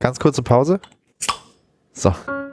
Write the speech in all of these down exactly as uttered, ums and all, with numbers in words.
Ganz kurze Pause. So.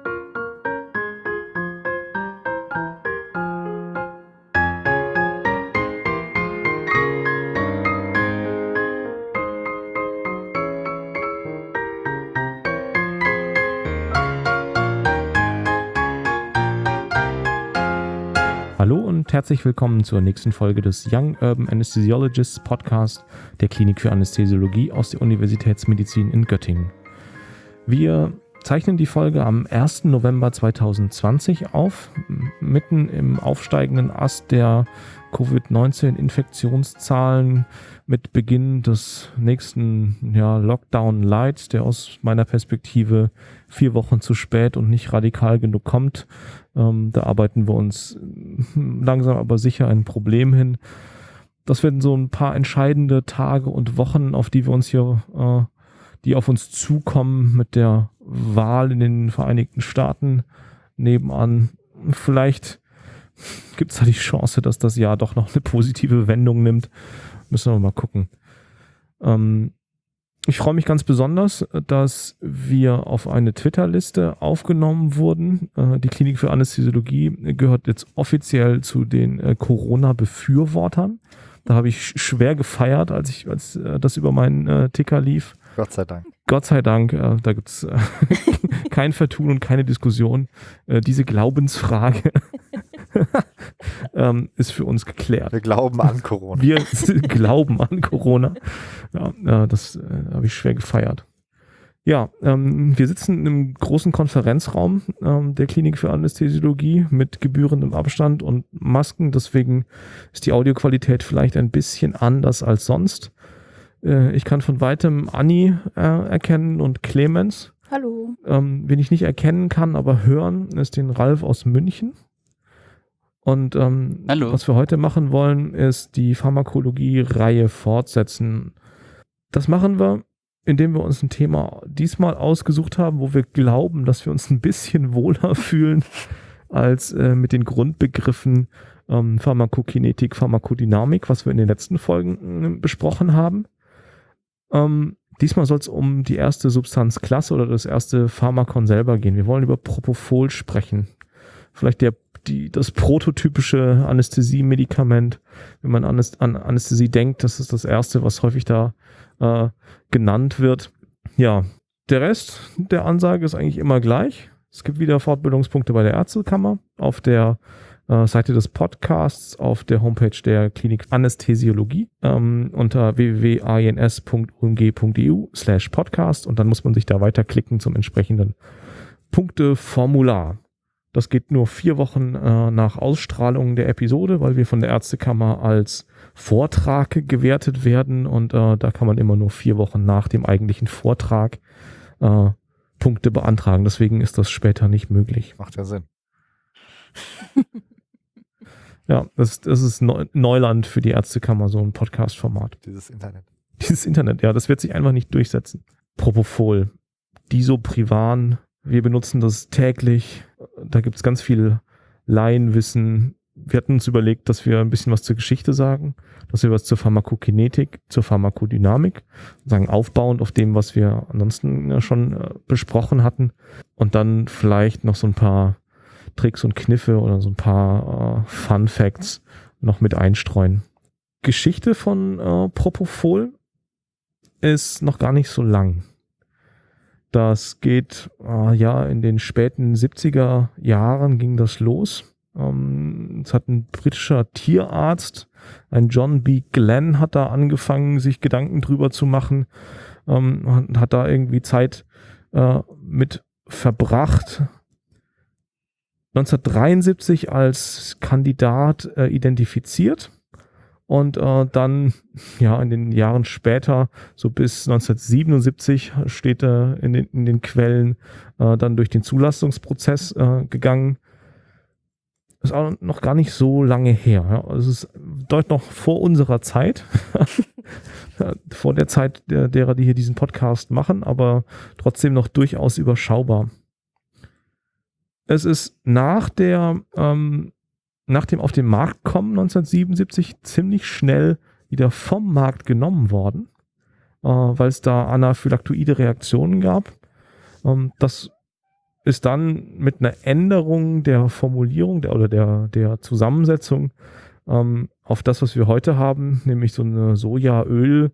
Hallo und herzlich willkommen zur nächsten Folge des Young Urban Anesthesiologists Podcast der Klinik für Anästhesiologie aus der Universitätsmedizin in Göttingen. Wir zeichnen die Folge am ersten November zweitausendzwanzig auf, mitten im aufsteigenden Ast der Covid neunzehn Infektionszahlen mit Beginn des nächsten ja, Lockdown Lights, der aus meiner Perspektive vier Wochen zu spät und nicht radikal genug kommt. Ähm, da arbeiten wir uns langsam aber sicher ein Problem hin. Das werden so ein paar entscheidende Tage und Wochen, auf die wir uns hier, äh, die auf uns zukommen mit der Wahl in den Vereinigten Staaten nebenan. Vielleicht gibt es da die Chance, dass das Jahr doch noch eine positive Wendung nimmt. Müssen wir mal gucken. Ähm, ich freue mich ganz besonders, dass wir auf eine Twitter-Liste aufgenommen wurden. Äh, die Klinik für Anästhesiologie gehört jetzt offiziell zu den äh, Corona-Befürwortern. Da habe ich schwer gefeiert, als ich als äh, das über meinen äh, Ticker lief. Gott sei Dank. Gott sei Dank, äh, da gibt es äh, kein Vertun und keine Diskussion. Äh, diese Glaubensfrage ähm, ist für uns geklärt. Wir glauben an Corona. Wir glauben an Corona. Ja, äh, das äh, habe ich schwer gefeiert. Ja, ähm, wir sitzen im großen Konferenzraum ähm, der Klinik für Anästhesiologie mit gebührendem Abstand und Masken. Deswegen ist die Audioqualität vielleicht ein bisschen anders als sonst. Äh, ich kann von weitem Anni äh, erkennen und Clemens. Hallo. Ähm, wen ich nicht erkennen kann, aber hören, ist den Ralf aus München. Und ähm, Hallo. Was wir heute machen wollen, ist die Pharmakologie-Reihe fortsetzen. Das machen wir, indem wir uns ein Thema diesmal ausgesucht haben, wo wir glauben, dass wir uns ein bisschen wohler fühlen als äh, mit den Grundbegriffen ähm, Pharmakokinetik, Pharmakodynamik, was wir in den letzten Folgen äh, besprochen haben. Ähm, diesmal soll es um die erste Substanzklasse oder das erste Pharmakon selber gehen. Wir wollen über Propofol sprechen. Vielleicht der Die, das prototypische Anästhesie-Medikament, wenn man an Anästhesie denkt, das ist das erste, was häufig da äh, genannt wird. Ja, der Rest der Ansage ist eigentlich immer gleich. Es gibt wieder Fortbildungspunkte bei der Ärztekammer, auf der äh, Seite des Podcasts, auf der Homepage der Klinik Anästhesiologie ähm, unter w w w punkt a i n s punkt u m g punkt e u slash podcast und dann muss man sich da weiterklicken zum entsprechenden Punkteformular. Das geht nur vier Wochen äh, nach Ausstrahlung der Episode, weil wir von der Ärztekammer als Vortrag gewertet werden und äh, da kann man immer nur vier Wochen nach dem eigentlichen Vortrag äh, Punkte beantragen. Deswegen ist das später nicht möglich. Macht ja Sinn. Ja, das, das ist Neuland für die Ärztekammer, so ein Podcast-Format. Dieses Internet. Dieses Internet, ja, das wird sich einfach nicht durchsetzen. Propofol, Disoprivan. Wir benutzen das täglich. Da gibt es ganz viel Laienwissen. Wir hatten uns überlegt, dass wir ein bisschen was zur Geschichte sagen, dass wir was zur Pharmakokinetik, zur Pharmakodynamik sagen, aufbauend auf dem, was wir ansonsten ja schon äh, besprochen hatten. Und dann vielleicht noch so ein paar Tricks und Kniffe oder so ein paar äh, Fun Facts noch mit einstreuen. Geschichte von äh, Propofol ist noch gar nicht so lang. Das geht, äh, ja, in den späten siebziger Jahren ging das los. Ähm, es hat ein britischer Tierarzt, ein John B. Glenn, hat da angefangen, sich Gedanken drüber zu machen, ähm, hat da irgendwie Zeit äh, mit verbracht. neunzehnhundertdreiundsiebzig als Kandidat äh, identifiziert. Und äh, dann, ja, in den Jahren später, so bis neunzehnhundertsiebenundsiebzig, steht er äh, in, den, in den Quellen, äh, dann durch den Zulassungsprozess äh, gegangen. Ist auch noch gar nicht so lange her. Ja. Also es ist deutlich noch vor unserer Zeit, vor der Zeit der, derer, die hier diesen Podcast machen, aber trotzdem noch durchaus überschaubar. Es ist nach der ähm, nach dem auf den Markt kommen neunzehnhundertsiebenundsiebzig ziemlich schnell wieder vom Markt genommen worden, äh, weil es da anaphylaktoide Reaktionen gab. Ähm, das ist dann mit einer Änderung der Formulierung der, oder der, der Zusammensetzung ähm, auf das, was wir heute haben, nämlich so eine Sojaöl,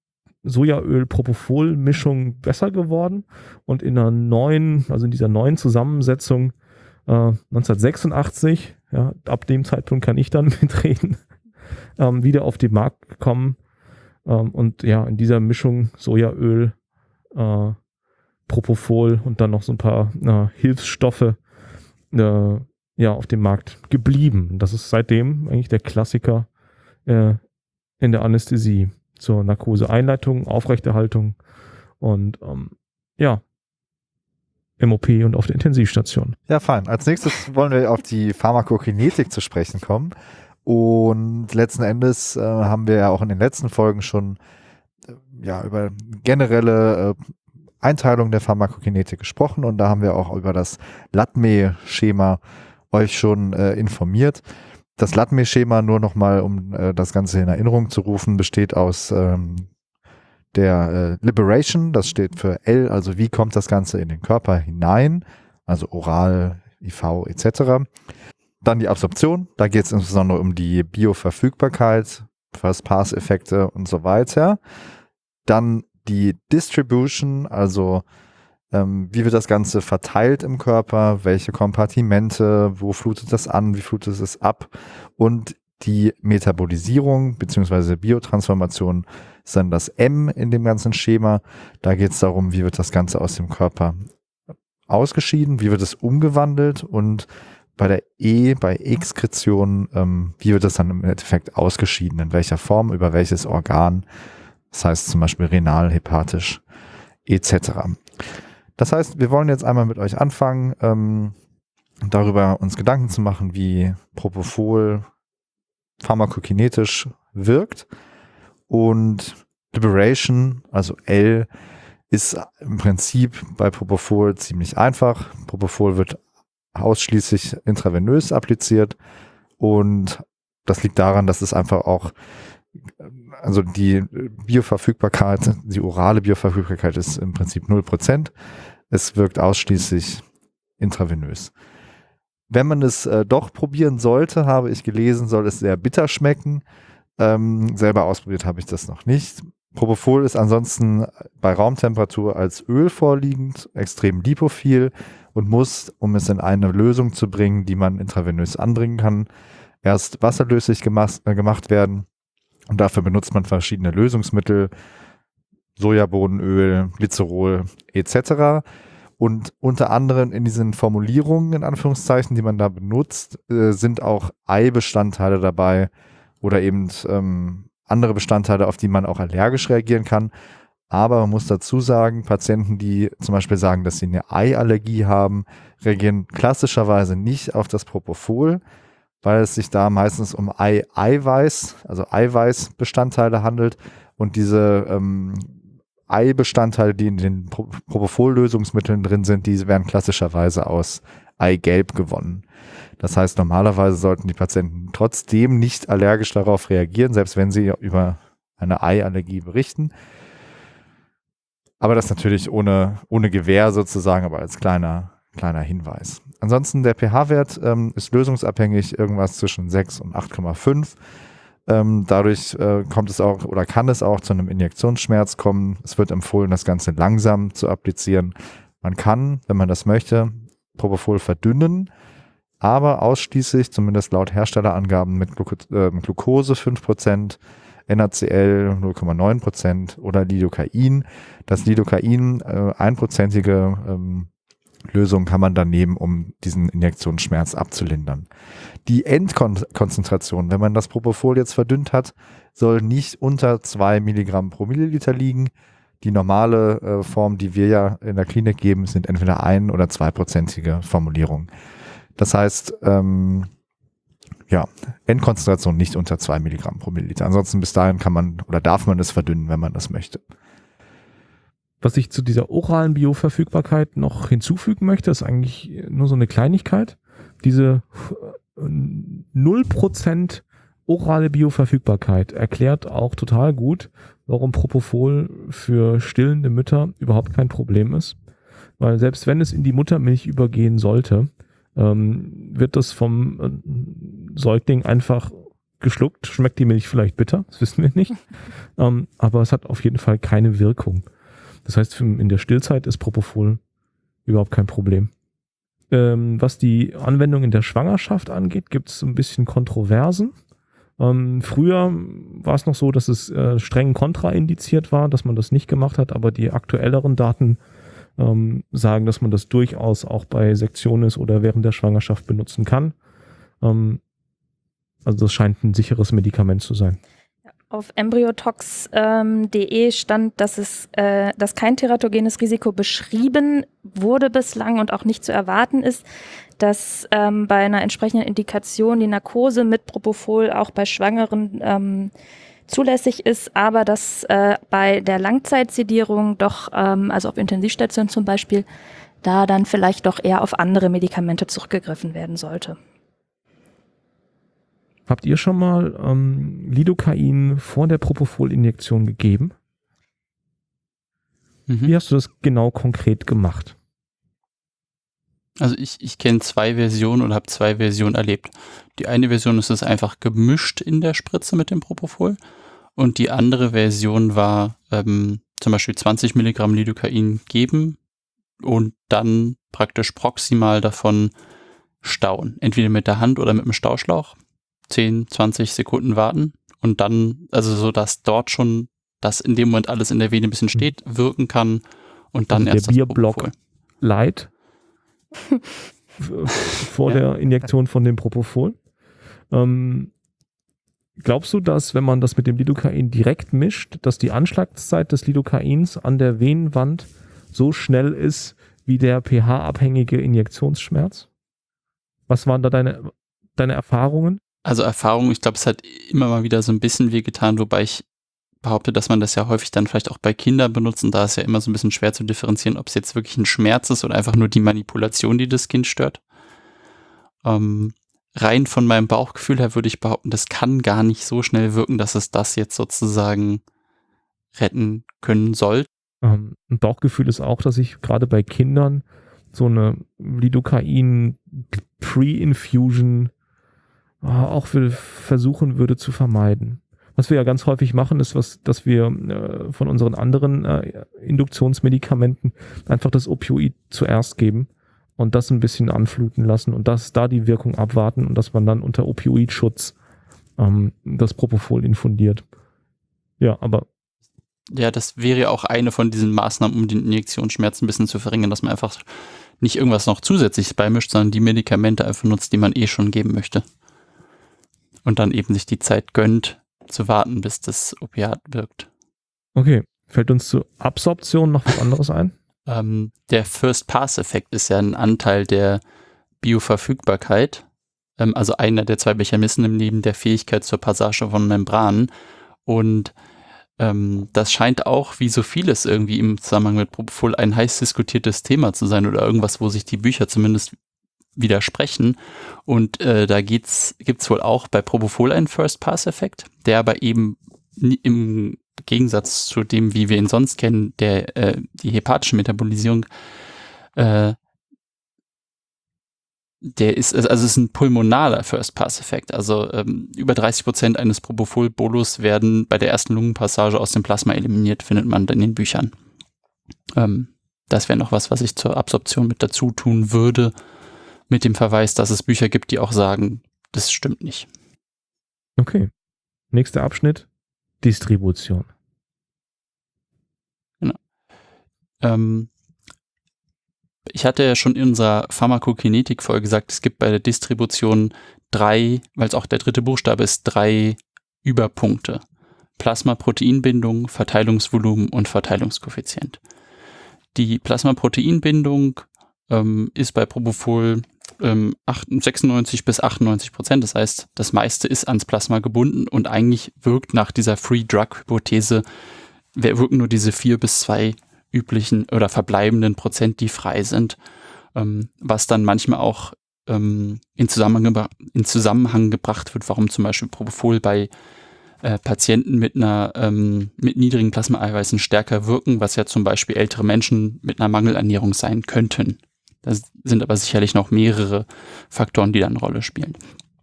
Sojaöl-Propofol-Mischung besser geworden und in einer neuen, also in dieser neuen Zusammensetzung äh, neunzehnhundertsechsundachtzig, ja, ab dem Zeitpunkt kann ich dann mitreden, ähm, wieder auf den Markt gekommen ähm, und ja, in dieser Mischung Sojaöl, äh, Propofol und dann noch so ein paar äh, Hilfsstoffe äh, ja, auf dem Markt geblieben. Das ist seitdem eigentlich der Klassiker äh, in der Anästhesie zur Narkoseeinleitung, Aufrechterhaltung und ähm, ja, M O P und auf der Intensivstation. Ja, fein. Als nächstes wollen wir auf die Pharmakokinetik zu sprechen kommen. Und letzten Endes äh, haben wir ja auch in den letzten Folgen schon äh, ja, über generelle äh, Einteilung der Pharmakokinetik gesprochen und da haben wir auch über das Latme-Schema euch schon äh, informiert. Das Latme-Schema, nur nochmal, um äh, das Ganze in Erinnerung zu rufen, besteht aus ähm, der äh, Liberation, das steht für L, also wie kommt das Ganze in den Körper hinein, also oral, I V et cetera. Dann die Absorption, da geht es insbesondere um die Bioverfügbarkeit, First-Pass-Effekte und so weiter. Dann die Distribution, also ähm, wie wird das Ganze verteilt im Körper, welche Kompartimente, wo flutet das an, wie flutet es ab und die Metabolisierung bzw. Biotransformation ist dann das M in dem ganzen Schema. Da geht es darum, wie wird das Ganze aus dem Körper ausgeschieden, wie wird es umgewandelt und bei der E, bei Exkretion, ähm, wie wird es dann im Endeffekt ausgeschieden, in welcher Form, über welches Organ. Das heißt zum Beispiel renal, hepatisch et cetera. Das heißt, wir wollen jetzt einmal mit euch anfangen, ähm, darüber uns Gedanken zu machen, wie Propofol pharmakokinetisch wirkt. Und Liberation, also L, ist im Prinzip bei Propofol ziemlich einfach. Propofol wird ausschließlich intravenös appliziert und das liegt daran, dass es einfach auch also die Bioverfügbarkeit, die orale Bioverfügbarkeit ist im Prinzip null Prozent. Es wirkt ausschließlich intravenös. Wenn man es äh, doch probieren sollte, habe ich gelesen, soll es sehr bitter schmecken. Ähm, selber ausprobiert habe ich das noch nicht. Propofol ist ansonsten bei Raumtemperatur als Öl vorliegend, extrem lipophil und muss, um es in eine Lösung zu bringen, die man intravenös anbringen kann, erst wasserlöslich gemacht, äh, gemacht werden. Und dafür benutzt man verschiedene Lösungsmittel, Sojabohnenöl, Glycerol et cetera. Und unter anderem in diesen Formulierungen, in Anführungszeichen, die man da benutzt, äh, sind auch Eibestandteile dabei oder eben ähm, andere Bestandteile, auf die man auch allergisch reagieren kann. Aber man muss dazu sagen, Patienten, die zum Beispiel sagen, dass sie eine Eiallergie haben, reagieren klassischerweise nicht auf das Propofol, weil es sich da meistens um Ei-Eiweiß, also Eiweißbestandteile handelt und diese ähm, Eibestandteile, die in den Pro- Propofol-Lösungsmitteln drin sind, die werden klassischerweise aus Eigelb gewonnen. Das heißt, normalerweise sollten die Patienten trotzdem nicht allergisch darauf reagieren, selbst wenn sie über eine Eiallergie berichten. Aber das natürlich ohne, ohne Gewähr sozusagen, aber als kleiner, kleiner Hinweis. Ansonsten der pH-Wert ähm, ist lösungsabhängig, irgendwas zwischen sechs und acht Komma fünf. Ähm, dadurch äh, kommt es auch oder kann es auch zu einem Injektionsschmerz kommen. Es wird empfohlen, das Ganze langsam zu applizieren. Man kann, wenn man das möchte, Propofol verdünnen, aber ausschließlich, zumindest laut Herstellerangaben, mit Gluco äh, Glucose fünf Prozent, N A C L null Komma neun Prozent oder Lidocain. Das Lidocain, äh, einprozentige ähm, Lösung kann man dann nehmen, um diesen Injektionsschmerz abzulindern. Die Endkonzentration, wenn man das Propofol jetzt verdünnt hat, soll nicht unter zwei Milligramm pro Milliliter liegen. Die normale äh, Form, die wir ja in der Klinik geben, sind entweder ein- oder zweiprozentige Formulierungen. Das heißt, ähm, ja, Endkonzentration nicht unter zwei Milligramm pro Milliliter. Ansonsten bis dahin kann man oder darf man es verdünnen, wenn man das möchte. Was ich zu dieser oralen Bioverfügbarkeit noch hinzufügen möchte, ist eigentlich nur so eine Kleinigkeit. Diese null Prozent orale Bioverfügbarkeit erklärt auch total gut, warum Propofol für stillende Mütter überhaupt kein Problem ist. Weil selbst wenn es in die Muttermilch übergehen sollte, ähm, wird das vom äh, Säugling einfach geschluckt. Schmeckt die Milch vielleicht bitter, das wissen wir nicht. ähm, aber es hat auf jeden Fall keine Wirkung. Das heißt, in der Stillzeit ist Propofol überhaupt kein Problem. Ähm, was die Anwendung in der Schwangerschaft angeht, gibt es ein bisschen Kontroversen. Ähm, früher war es noch so, dass es äh, streng kontraindiziert war, dass man das nicht gemacht hat, aber die aktuelleren Daten ähm, sagen, dass man das durchaus auch bei Sektionis oder während der Schwangerschaft benutzen kann. Ähm, also das scheint ein sicheres Medikament zu sein. Auf embryotox punkt de stand, dass es, äh, dass kein teratogenes Risiko beschrieben wurde bislang und auch nicht zu erwarten ist, dass ähm, bei einer entsprechenden Indikation die Narkose mit Propofol auch bei Schwangeren ähm, zulässig ist, aber dass äh, bei der Langzeitsedierung doch, ähm, also auf Intensivstation zum Beispiel, da dann vielleicht doch eher auf andere Medikamente zurückgegriffen werden sollte. Habt ihr schon mal ähm, Lidocain vor der Propofol-Injektion gegeben? Mhm. Wie hast du das genau konkret gemacht? Also ich, ich kenne zwei Versionen und habe zwei Versionen erlebt. Die eine Version ist es einfach gemischt in der Spritze mit dem Propofol und die andere Version war ähm, zum Beispiel zwanzig Milligramm Lidocain geben und dann praktisch proximal davon stauen. Entweder mit der Hand oder mit dem Stauschlauch. zehn, zwanzig Sekunden warten und dann, also so, dass dort schon das in dem Moment alles in der Vene ein bisschen steht, wirken kann und dann also erst der Bierblock Light vor ja. der Injektion von dem Propofol. Ähm, glaubst du, dass, wenn man das mit dem Lidocain direkt mischt, dass die Anschlagszeit des Lidocains an der Venenwand so schnell ist wie der pH-abhängige Injektionsschmerz? Was waren da deine, deine Erfahrungen? Also Erfahrung, ich glaube, es hat immer mal wieder so ein bisschen wehgetan, wobei ich behaupte, dass man das ja häufig dann vielleicht auch bei Kindern benutzt und da ist ja immer so ein bisschen schwer zu differenzieren, ob es jetzt wirklich ein Schmerz ist oder einfach nur die Manipulation, die das Kind stört. Ähm, rein von meinem Bauchgefühl her würde ich behaupten, das kann gar nicht so schnell wirken, dass es das jetzt sozusagen retten können soll. Ähm, ein Bauchgefühl ist auch, dass ich gerade bei Kindern so eine Lidocain Pre-Infusion auch für versuchen würde zu vermeiden. Was wir ja ganz häufig machen, ist, was, dass wir äh, von unseren anderen äh, Induktionsmedikamenten einfach das Opioid zuerst geben und das ein bisschen anfluten lassen und das da die Wirkung abwarten und dass man dann unter Opioidschutz ähm, das Propofol infundiert. Ja, aber ja, das wäre auch eine von diesen Maßnahmen, um den Injektionsschmerz ein bisschen zu verringern, dass man einfach nicht irgendwas noch zusätzliches beimischt, sondern die Medikamente einfach nutzt, die man eh schon geben möchte. Und dann eben sich die Zeit gönnt, zu warten, bis das Opiat wirkt. Okay, fällt uns zur Absorption noch was anderes ein? Ähm, der First-Pass-Effekt ist ja ein Anteil der Bioverfügbarkeit, ähm, also einer der zwei Mechanismen neben der Fähigkeit zur Passage von Membranen. Und ähm, das scheint auch, wie so vieles irgendwie im Zusammenhang mit Propofol, ein heiß diskutiertes Thema zu sein oder irgendwas, wo sich die Bücher zumindest widersprechen. Und äh, da geht's, gibt's wohl auch bei Propofol einen First-Pass-Effekt, der aber eben nie, im Gegensatz zu dem, wie wir ihn sonst kennen, der äh, die hepatische Metabolisierung, äh, der ist, also es ist ein pulmonaler First-Pass-Effekt. Also ähm, über dreißig Prozent eines Propofol-Bolus werden bei der ersten Lungenpassage aus dem Plasma eliminiert, findet man in den Büchern. Ähm, das wäre noch was, was ich zur Absorption mit dazu tun würde, mit dem Verweis, dass es Bücher gibt, die auch sagen, das stimmt nicht. Okay. Nächster Abschnitt, Distribution. Genau. Ähm, ich hatte ja schon in unserer Pharmakokinetik-Folge gesagt, es gibt bei der Distribution drei, weil es auch der dritte Buchstabe ist, drei Überpunkte. Plasmaproteinbindung, Verteilungsvolumen und Verteilungskoeffizient. Die Plasmaproteinbindung ähm, ist bei Propofol ähm, sechsundneunzig bis achtundneunzig Prozent. Das heißt, das meiste ist ans Plasma gebunden und eigentlich wirkt nach dieser Free-Drug-Hypothese, wirken nur diese vier bis zwei üblichen oder verbleibenden Prozent, die frei sind, ähm, was dann manchmal auch ähm, in, Zusammenhang in Zusammenhang gebracht wird, warum zum Beispiel Propofol bei äh, Patienten mit einer ähm, mit niedrigen Plasmaeiweißen stärker wirken, was ja zum Beispiel ältere Menschen mit einer Mangelernährung sein könnten. Das sind aber sicherlich noch mehrere Faktoren, die da eine Rolle spielen.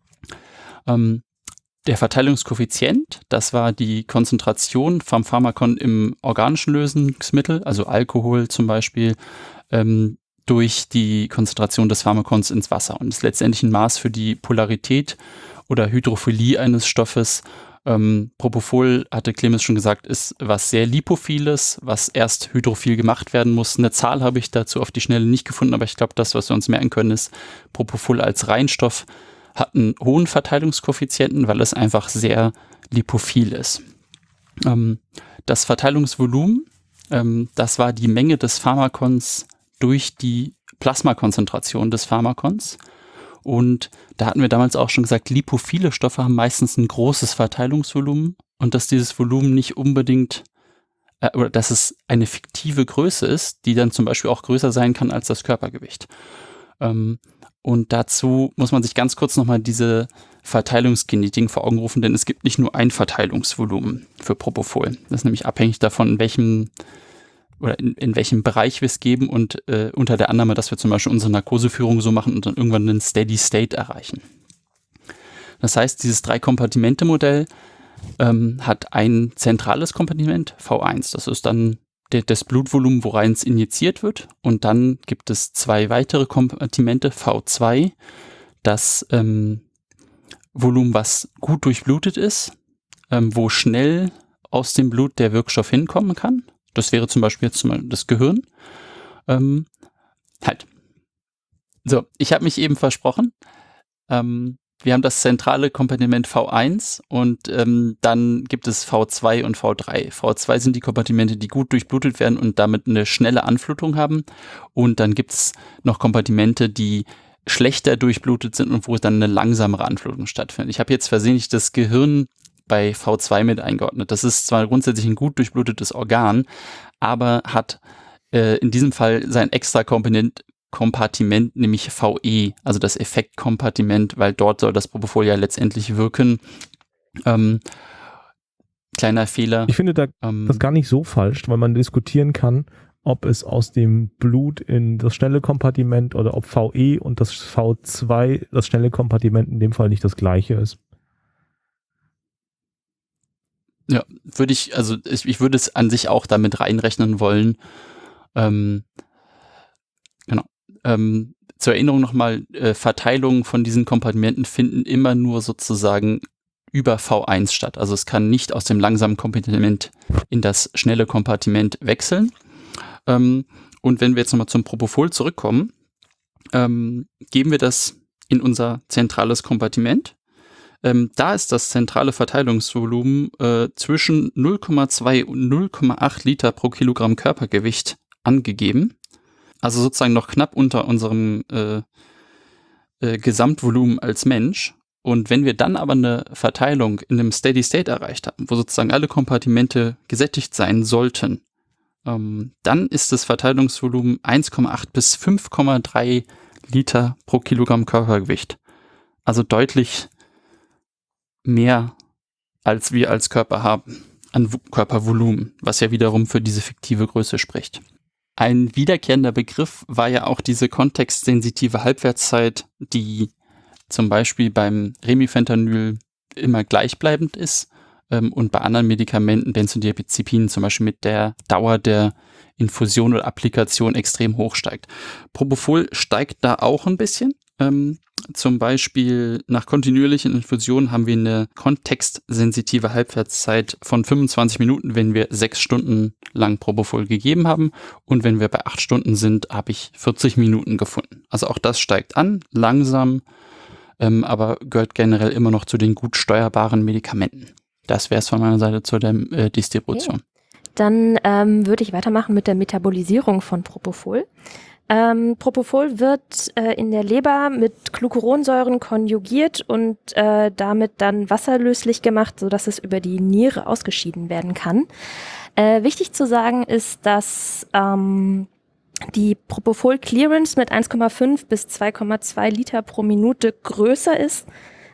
Ähm, der Verteilungskoeffizient, das war die Konzentration vom Pharmakon im organischen Lösungsmittel, also Alkohol zum Beispiel, ähm, durch die Konzentration des Pharmakons ins Wasser und ist letztendlich ein Maß für die Polarität oder Hydrophilie eines Stoffes. Ähm, Propofol, hatte Clemens schon gesagt, ist was sehr Lipophiles, was erst hydrophil gemacht werden muss. Eine Zahl habe ich dazu auf die Schnelle nicht gefunden, aber ich glaube, das, was wir uns merken können, ist, Propofol als Reinstoff hat einen hohen Verteilungskoeffizienten, weil es einfach sehr lipophil ist. Ähm, das Verteilungsvolumen, ähm, das war die Menge des Pharmakons durch die Plasmakonzentration des Pharmakons. Und da hatten wir damals auch schon gesagt, lipophile Stoffe haben meistens ein großes Verteilungsvolumen und dass dieses Volumen nicht unbedingt, äh, oder dass es eine fiktive Größe ist, die dann zum Beispiel auch größer sein kann als das Körpergewicht. Ähm, und dazu muss man sich ganz kurz nochmal diese Verteilungsgenetiken vor Augen rufen, denn es gibt nicht nur ein Verteilungsvolumen für Propofol. Das ist nämlich abhängig davon, in welchem oder in, in welchem Bereich wir es geben und äh, unter der Annahme, dass wir zum Beispiel unsere Narkoseführung so machen und dann irgendwann einen Steady State erreichen. Das heißt, dieses Drei-Kompartimente-Modell ähm, hat ein zentrales Kompartiment, V eins. Das ist dann de, das Blutvolumen, worein es injiziert wird. Und dann gibt es zwei weitere Kompartimente, V zwei, das ähm, Volumen, was gut durchblutet ist, ähm, wo schnell aus dem Blut der Wirkstoff hinkommen kann. Das wäre zum Beispiel jetzt zum Beispiel das Gehirn. Ähm, halt. So, ich habe mich eben versprochen. Ähm, wir haben das zentrale Kompartiment V eins und ähm, dann gibt es V zwei und V drei. V zwei sind die Kompartimente, die gut durchblutet werden und damit eine schnelle Anflutung haben. Und dann gibt es noch Kompartimente, die schlechter durchblutet sind und wo dann eine langsamere Anflutung stattfindet. Ich habe jetzt versehentlich das Gehirn bei V zwei mit eingeordnet. Das ist zwar grundsätzlich ein gut durchblutetes Organ, aber hat äh, in diesem Fall sein extra Komponent, Kompartiment, nämlich V E, also das Effektkompartiment, weil dort soll das Propofol ja letztendlich wirken. Ähm, kleiner Fehler. Ich finde da ähm, das gar nicht so falsch, weil man diskutieren kann, ob es aus dem Blut in das schnelle Kompartiment oder ob V E und das V zwei, das schnelle Kompartiment in dem Fall nicht das gleiche ist. Ja, würde ich, also ich, ich würde es an sich auch damit reinrechnen wollen. Ähm, genau. Ähm, zur Erinnerung nochmal, äh, Verteilungen von diesen Kompartimenten finden immer nur sozusagen über V eins statt. Also es kann nicht aus dem langsamen Kompartiment in das schnelle Kompartiment wechseln. Ähm, und wenn wir jetzt nochmal zum Propofol zurückkommen, ähm, geben wir das in unser zentrales Kompartiment. Ähm, da ist das zentrale Verteilungsvolumen äh, zwischen null Komma zwei und null Komma acht Liter pro Kilogramm Körpergewicht angegeben. Also sozusagen noch knapp unter unserem äh, äh, Gesamtvolumen als Mensch. Und wenn wir dann aber eine Verteilung in einem Steady State erreicht haben, wo sozusagen alle Kompartimente gesättigt sein sollten, ähm, dann ist das Verteilungsvolumen eins Komma acht bis fünf Komma drei Liter pro Kilogramm Körpergewicht. Also deutlich mehr, als wir als Körper haben, an Körpervolumen, was ja wiederum für diese fiktive Größe spricht. Ein wiederkehrender Begriff war ja auch diese kontextsensitive Halbwertszeit, die zum Beispiel beim Remifentanil immer gleichbleibend ist ähm, und bei anderen Medikamenten, Benzodiazepinen zum Beispiel, mit der Dauer der Infusion oder Applikation extrem hoch steigt. Propofol steigt da auch ein bisschen. Ähm, zum Beispiel nach kontinuierlichen Infusionen haben wir eine kontextsensitive Halbwertszeit von fünfundzwanzig Minuten, wenn wir sechs Stunden lang Propofol gegeben haben. Und wenn wir bei acht Stunden sind, habe ich vierzig Minuten gefunden. Also auch das steigt an, langsam, ähm, aber gehört generell immer noch zu den gut steuerbaren Medikamenten. Das wäre es von meiner Seite zu der äh, Distribution. Okay. Dann ähm, würde ich weitermachen mit der Metabolisierung von Propofol. Ähm, Propofol wird äh, in der Leber mit Glucuronsäuren konjugiert und äh, damit dann wasserlöslich gemacht, sodass es über die Niere ausgeschieden werden kann. Äh, wichtig zu sagen ist, dass ähm, die Propofol-Clearance mit eins Komma fünf bis zwei Komma zwei Liter pro Minute größer ist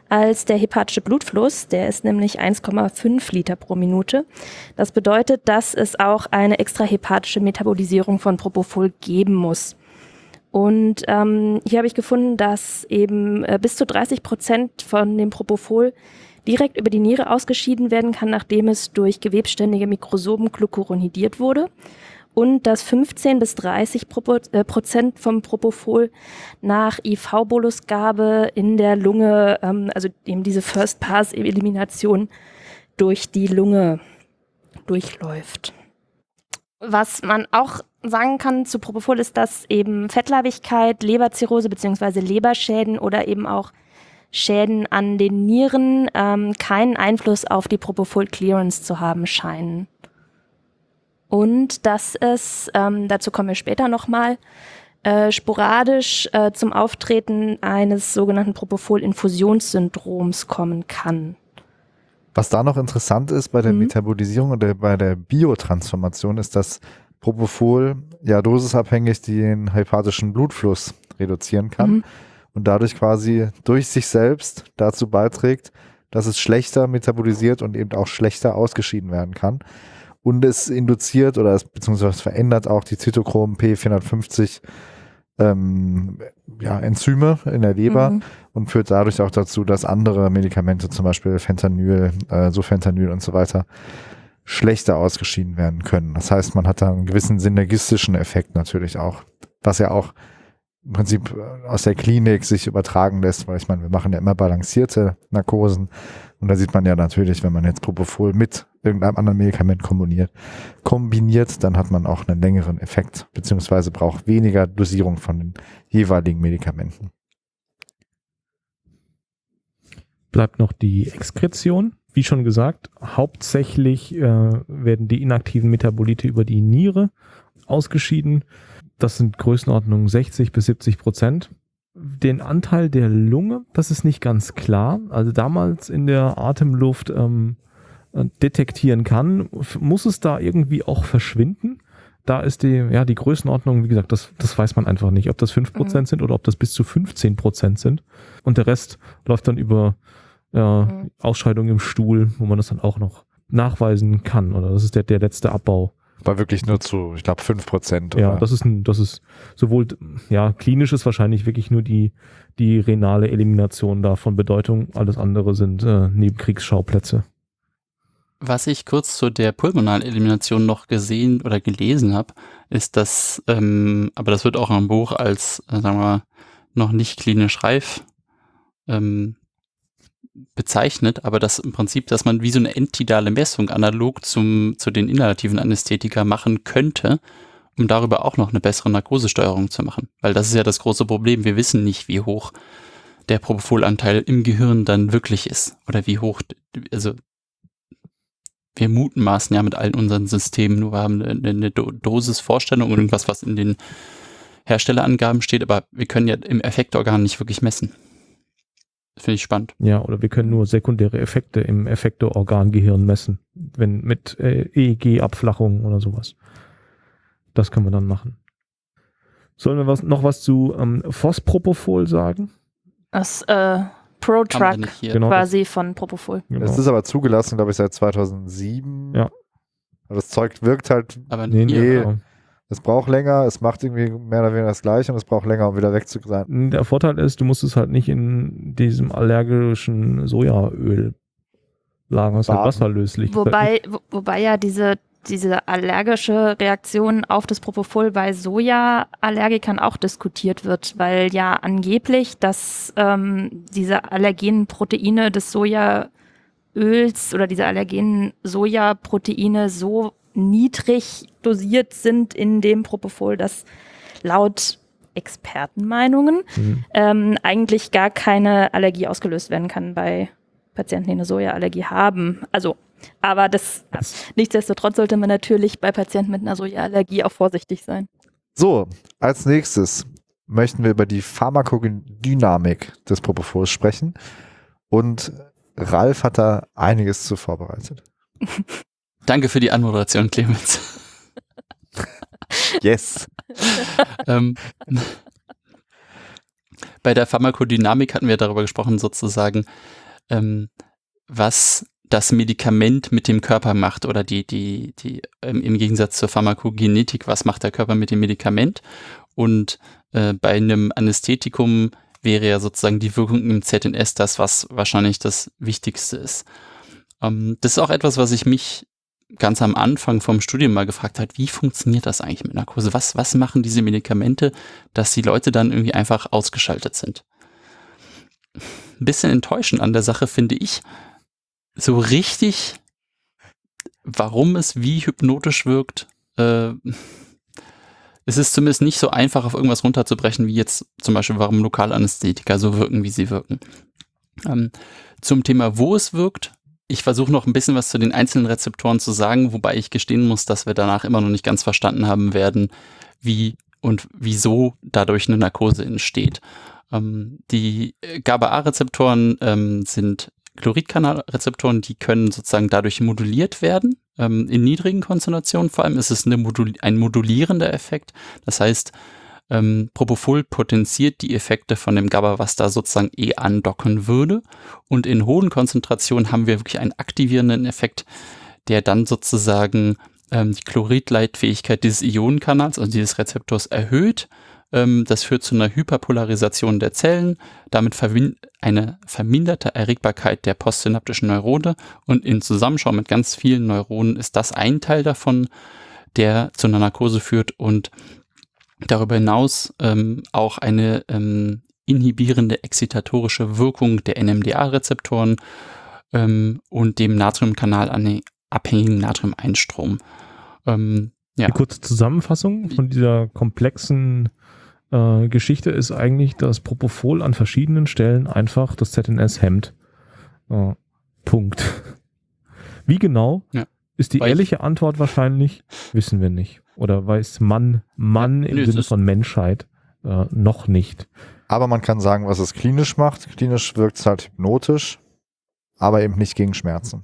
als der hepatische Blutfluss. Der ist nämlich eins Komma fünf Liter pro Minute. Das bedeutet, dass es auch eine extrahepatische Metabolisierung von Propofol geben muss. Und ähm, hier habe ich gefunden, dass eben äh, bis zu dreißig Prozent von dem Propofol direkt über die Niere ausgeschieden werden kann, nachdem es durch gewebständige Mikrosomen glucuronidiert wurde. Und dass fünfzehn bis dreißig Prozent vom Propofol nach I V-Bolusgabe in der Lunge, ähm, also eben diese First-Pass-Elimination durch die Lunge durchläuft. Was man auch sagen kann zu Propofol ist, dass eben Fettleibigkeit, Leberzirrhose bzw. Leberschäden oder eben auch Schäden an den Nieren ähm, keinen Einfluss auf die Propofol-Clearance zu haben scheinen. Und dass es, ähm, dazu kommen wir später nochmal, äh, sporadisch äh, zum Auftreten eines sogenannten Propofol-Infusionssyndroms kommen kann. Was da noch interessant ist bei der Mhm. Metabolisierung und der, bei der Biotransformation ist, dass Propofol ja dosisabhängig den hepatischen Blutfluss reduzieren kann Mhm. und dadurch quasi durch sich selbst dazu beiträgt, dass es schlechter metabolisiert und eben auch schlechter ausgeschieden werden kann. Und es induziert oder es beziehungsweise verändert auch die Zytochrom P vierhundertfünfzig ähm, ja, Enzyme in der Leber Mhm. und führt dadurch auch dazu, dass andere Medikamente, zum Beispiel Fentanyl, äh, Sulfentanyl und so weiter, schlechter ausgeschieden werden können. Das heißt, man hat da einen gewissen synergistischen Effekt natürlich auch, was ja auch im Prinzip aus der Klinik sich übertragen lässt, weil ich meine, wir machen ja immer balancierte Narkosen und da sieht man ja natürlich, wenn man jetzt Propofol mit irgendeinem anderen Medikament kombiniert, kombiniert, dann hat man auch einen längeren Effekt, beziehungsweise braucht weniger Dosierung von den jeweiligen Medikamenten. Bleibt noch die Exkretion. Wie schon gesagt, hauptsächlich äh, werden die inaktiven Metabolite über die Niere ausgeschieden. Das sind Größenordnungen sechzig bis siebzig Prozent. Den Anteil der Lunge, das ist nicht ganz klar. Also damals in der Atemluft ähm, detektieren kann, muss es da irgendwie auch verschwinden. Da ist die, ja, die Größenordnung, wie gesagt, das, das weiß man einfach nicht, ob das fünf Prozent mhm. sind oder ob das bis zu fünfzehn Prozent sind. Und der Rest läuft dann über ja, mhm. Ausscheidung im Stuhl, wo man das dann auch noch nachweisen kann. Oder das ist der, der letzte Abbau. Aber wirklich nur zu, ich glaube, fünf Prozent. Ja, das ist ein, das ist sowohl, ja, klinisch ist wahrscheinlich wirklich nur die, die renale Elimination da von Bedeutung. Alles andere sind äh, Nebenkriegsschauplätze. Was ich kurz zu der pulmonalen Elimination noch gesehen oder gelesen habe, ist, dass, ähm, aber das wird auch im Buch als, äh, sagen wir mal, noch nicht klinisch reif ähm, bezeichnet, aber das im Prinzip, dass man wie so eine entidale Messung analog zum, zu den inhalativen Anästhetika machen könnte, um darüber auch noch eine bessere Narkosesteuerung zu machen. Weil das ist ja das große Problem. Wir wissen nicht, wie hoch der Propofolanteil im Gehirn dann wirklich ist. Oder wie hoch, also wir mutmaßen ja mit allen unseren Systemen, nur wir haben eine, eine Dosisvorstellung und irgendwas, was in den Herstellerangaben steht, aber wir können ja im Effektorgan nicht wirklich messen. Finde ich spannend. Ja, oder wir können nur sekundäre Effekte im Effektororgangehirn messen, wenn mit äh, E E G-Abflachung oder sowas. Das können wir dann machen. Sollen wir was, noch was zu ähm, Phospropofol sagen? Das äh, Pro-Truck genau, quasi das, von Propofol. Genau. Das ist aber zugelassen, glaube ich, seit zweitausendsieben. Ja. Aber das Zeug wirkt halt. Aber nee, nee. nee. Es braucht länger, es macht irgendwie mehr oder weniger das Gleiche und es braucht länger, um wieder weg zu sein. Der Vorteil ist, du musst es halt nicht in diesem allergischen Sojaöl lagern, es ist halt wasserlöslich. Wobei, wo, wobei ja diese, diese allergische Reaktion auf das Propofol bei Sojaallergikern auch diskutiert wird, weil ja angeblich, dass ähm, diese allergenen Proteine des Sojaöls oder diese allergenen Sojaproteine so niedrig dosiert sind in dem Propofol, dass laut Expertenmeinungen mhm. ähm, eigentlich gar keine Allergie ausgelöst werden kann bei Patienten, die eine Sojaallergie haben. Also, aber das, das nichtsdestotrotz sollte man natürlich bei Patienten mit einer Sojaallergie auch vorsichtig sein. So, als nächstes möchten wir über die Pharmakodynamik des Propofols sprechen und Ralf hat da einiges zu vorbereitet. Danke für die Anmoderation, Clemens. Yes. ähm, Bei der Pharmakodynamik hatten wir darüber gesprochen, sozusagen, ähm, was das Medikament mit dem Körper macht oder die, die, die ähm, im Gegensatz zur Pharmakogenetik, was macht der Körper mit dem Medikament? Und äh, bei einem Anästhetikum wäre ja sozusagen die Wirkung im Z N S das, was wahrscheinlich das Wichtigste ist. Ähm, das ist auch etwas, was ich mich ganz am Anfang vom Studium mal gefragt habe, wie funktioniert das eigentlich mit Narkose? Was, was machen diese Medikamente, dass die Leute dann irgendwie einfach ausgeschaltet sind? Ein bisschen enttäuschend an der Sache finde ich, so richtig, warum es wie hypnotisch wirkt, äh, es ist zumindest nicht so einfach, auf irgendwas runterzubrechen, wie jetzt zum Beispiel, warum Lokalanästhetika so wirken, wie sie wirken. Ähm, zum Thema, wo es wirkt, ich versuche noch ein bisschen was zu den einzelnen Rezeptoren zu sagen, wobei ich gestehen muss, dass wir danach immer noch nicht ganz verstanden haben werden, wie und wieso dadurch eine Narkose entsteht. Ähm, die GABA-A-Rezeptoren ähm, sind Chloridkanalrezeptoren, die können sozusagen dadurch moduliert werden, ähm, in niedrigen Konzentrationen. Vor allem ist es eine Modul- ein modulierender Effekt. Das heißt, ähm, Propofol potenziert die Effekte von dem GABA, was da sozusagen eh andocken würde. Und in hohen Konzentrationen haben wir wirklich einen aktivierenden Effekt, der dann sozusagen ähm, die Chloridleitfähigkeit dieses Ionenkanals, also dieses Rezeptors, erhöht. Ähm, das führt zu einer Hyperpolarisation der Zellen, damit verwin- eine verminderte Erregbarkeit der postsynaptischen Neurone. Und in Zusammenschau mit ganz vielen Neuronen ist das ein Teil davon, der zu einer Narkose führt und darüber hinaus ähm, auch eine ähm, inhibierende excitatorische Wirkung der N M D A-Rezeptoren ähm, und dem Natriumkanal abhängigen Natriumeinstrom. Ähm, ja. Die kurze Zusammenfassung von dieser komplexen äh, Geschichte ist eigentlich, dass Propofol an verschiedenen Stellen einfach das Z N S hemmt. Äh, Punkt. Wie genau ja. ist die Weil ehrliche Antwort wahrscheinlich? Wissen wir nicht. Oder weiß man, Mann ja, im nö, Sinne von Menschheit äh, noch nicht. Aber man kann sagen, was es klinisch macht. Klinisch wirkt es halt hypnotisch, aber eben nicht gegen Schmerzen.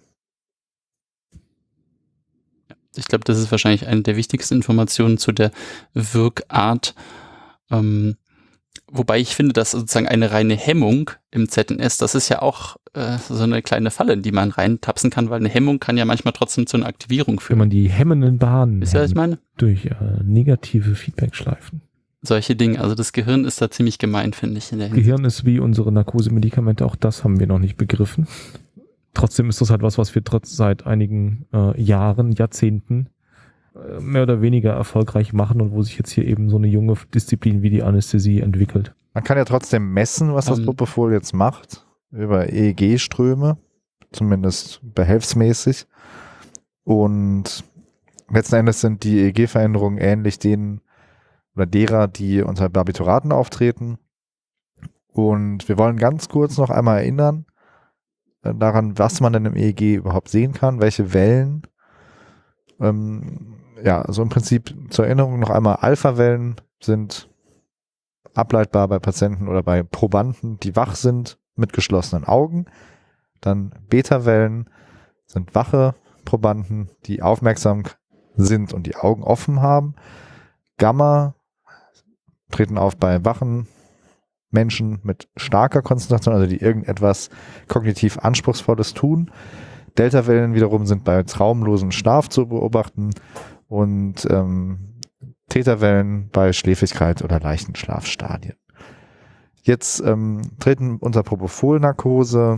Ich glaube, das ist wahrscheinlich eine der wichtigsten Informationen zu der Wirkart. Ähm, wobei ich finde, dass sozusagen eine reine Hemmung im Z N S, das ist ja auch äh, so eine kleine Falle, in die man reintapsen kann, weil eine Hemmung kann ja manchmal trotzdem zu einer Aktivierung führen. Wenn man die hemmenden Bahnen Wisst ihr, was ich meine? Durch äh, negative Feedbackschleifen. Solche Dinge. Also das Gehirn ist da ziemlich gemein, finde ich. In der Gehirn ist wie unsere Narkosemedikamente, auch das haben wir noch nicht begriffen. Trotzdem ist das halt was, was wir trotz seit einigen äh, Jahren, Jahrzehnten äh, mehr oder weniger erfolgreich machen und wo sich jetzt hier eben so eine junge Disziplin wie die Anästhesie entwickelt. Man kann ja trotzdem messen, was das um, Propofol jetzt macht, über E E G-Ströme, zumindest behelfsmäßig. Und letzten Endes sind die E E G-Veränderungen ähnlich denen oder derer, die unter Barbituraten auftreten. Und wir wollen ganz kurz noch einmal erinnern, daran, was man denn im E E G überhaupt sehen kann, welche Wellen. Ähm, ja, also im Prinzip zur Erinnerung noch einmal, Alpha-Wellen sind ableitbar bei Patienten oder bei Probanden, die wach sind mit geschlossenen Augen. Dann Beta-Wellen sind wache Probanden, die aufmerksam sind und die Augen offen haben. Gamma treten auf bei wachen Menschen mit starker Konzentration, also die irgendetwas kognitiv Anspruchsvolles tun. Delta-Wellen wiederum sind bei traumlosen Schlaf zu beobachten und ähm, Theta-Wellen bei Schläfrigkeit oder leichten Schlafstadien. Jetzt ähm, treten unter Propofol-Narkose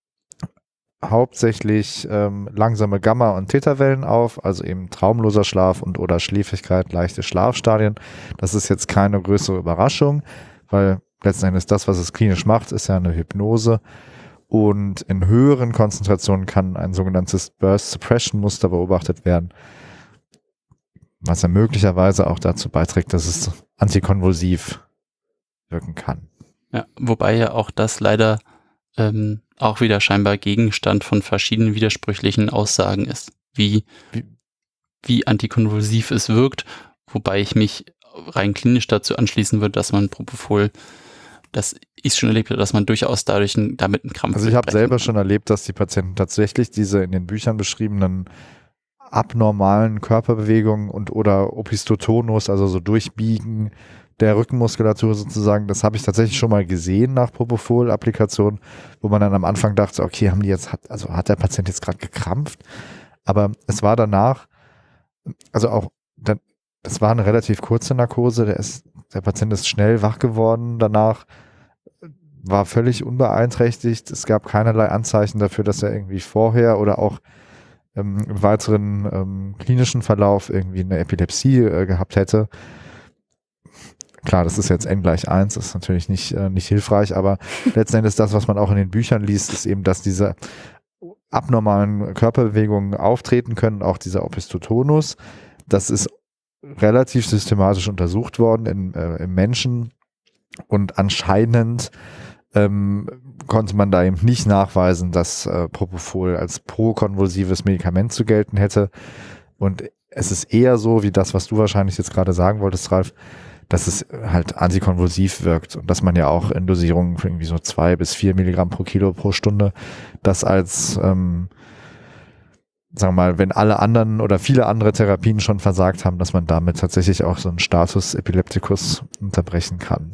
hauptsächlich ähm, langsame Gamma- und Theta-Wellen auf, also eben traumloser Schlaf und oder Schläfrigkeit, leichte Schlafstadien. Das ist jetzt keine größere Überraschung, weil letzten Endes das, was es klinisch macht, ist ja eine Hypnose. Und in höheren Konzentrationen kann ein sogenanntes Burst-Suppression-Muster beobachtet werden, was ja möglicherweise auch dazu beiträgt, dass es antikonvulsiv wirken kann. Ja, wobei ja auch das leider ähm, auch wieder scheinbar Gegenstand von verschiedenen widersprüchlichen Aussagen ist, wie, wie, wie antikonvulsiv es wirkt, wobei ich mich rein klinisch dazu anschließen würde, dass man Propofol, dass ich schon erlebt habe, dass man durchaus dadurch ein, damit einen Krampf Also ich habe selber schon erlebt, dass die Patienten tatsächlich diese in den Büchern beschriebenen abnormalen Körperbewegungen und oder Opistotonus, also so durchbiegen, der Rückenmuskulatur sozusagen. Das habe ich tatsächlich schon mal gesehen nach Propofol-Applikation, wo man dann am Anfang dachte, okay, haben die jetzt, hat, also hat der Patient jetzt gerade gekrampft? Aber es war danach, also auch, dann, das war eine relativ kurze Narkose, der, ist, der Patient ist schnell wach geworden danach, war völlig unbeeinträchtigt. Es gab keinerlei Anzeichen dafür, dass er irgendwie vorher oder auch ähm, im weiteren ähm, klinischen Verlauf irgendwie eine Epilepsie äh, gehabt hätte. Klar, das ist jetzt n gleich eins, das ist natürlich nicht, äh, nicht hilfreich, aber letzten Endes das, was man auch in den Büchern liest, ist eben, dass diese abnormalen Körperbewegungen auftreten können, auch dieser Opisthotonus. Das ist relativ systematisch untersucht worden in, äh, im Menschen und anscheinend ähm, konnte man da eben nicht nachweisen, dass äh, Propofol als prokonvulsives Medikament zu gelten hätte. Und es ist eher so, wie das, was du wahrscheinlich jetzt gerade sagen wolltest, Ralf, dass es halt antikonvulsiv wirkt und dass man ja auch in Dosierungen für irgendwie so zwei bis vier Milligramm pro Kilo pro Stunde das als, ähm, sagen wir mal, wenn alle anderen oder viele andere Therapien schon versagt haben, dass man damit tatsächlich auch so einen Status Epilepticus unterbrechen kann.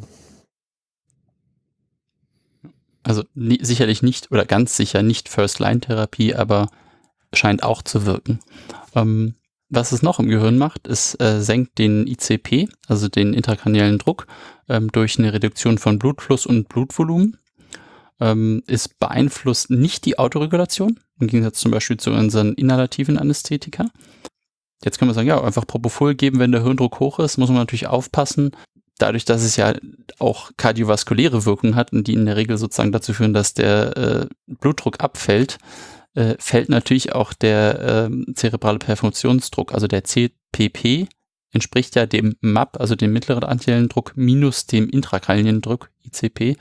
Also nie, sicherlich nicht oder ganz sicher nicht First-Line-Therapie, aber scheint auch zu wirken. Ähm, was es noch im Gehirn macht, es äh, senkt den I C P, also den intrakraniellen Druck, ähm, durch eine Reduktion von Blutfluss und Blutvolumen. Ähm, es beeinflusst nicht die Autoregulation, im Gegensatz zum Beispiel zu unseren inhalativen Anästhetika. Jetzt können wir sagen, ja, einfach Propofol geben, wenn der Hirndruck hoch ist, muss man natürlich aufpassen. Dadurch, dass es ja auch kardiovaskuläre Wirkungen hat und die in der Regel sozusagen dazu führen, dass der äh, Blutdruck abfällt, äh, fällt natürlich auch der äh, zerebrale Perfusionsdruck, also der C P P, entspricht ja dem M A P, also dem mittleren arteriellen Druck, minus dem intrakraniellen Druck, I C P.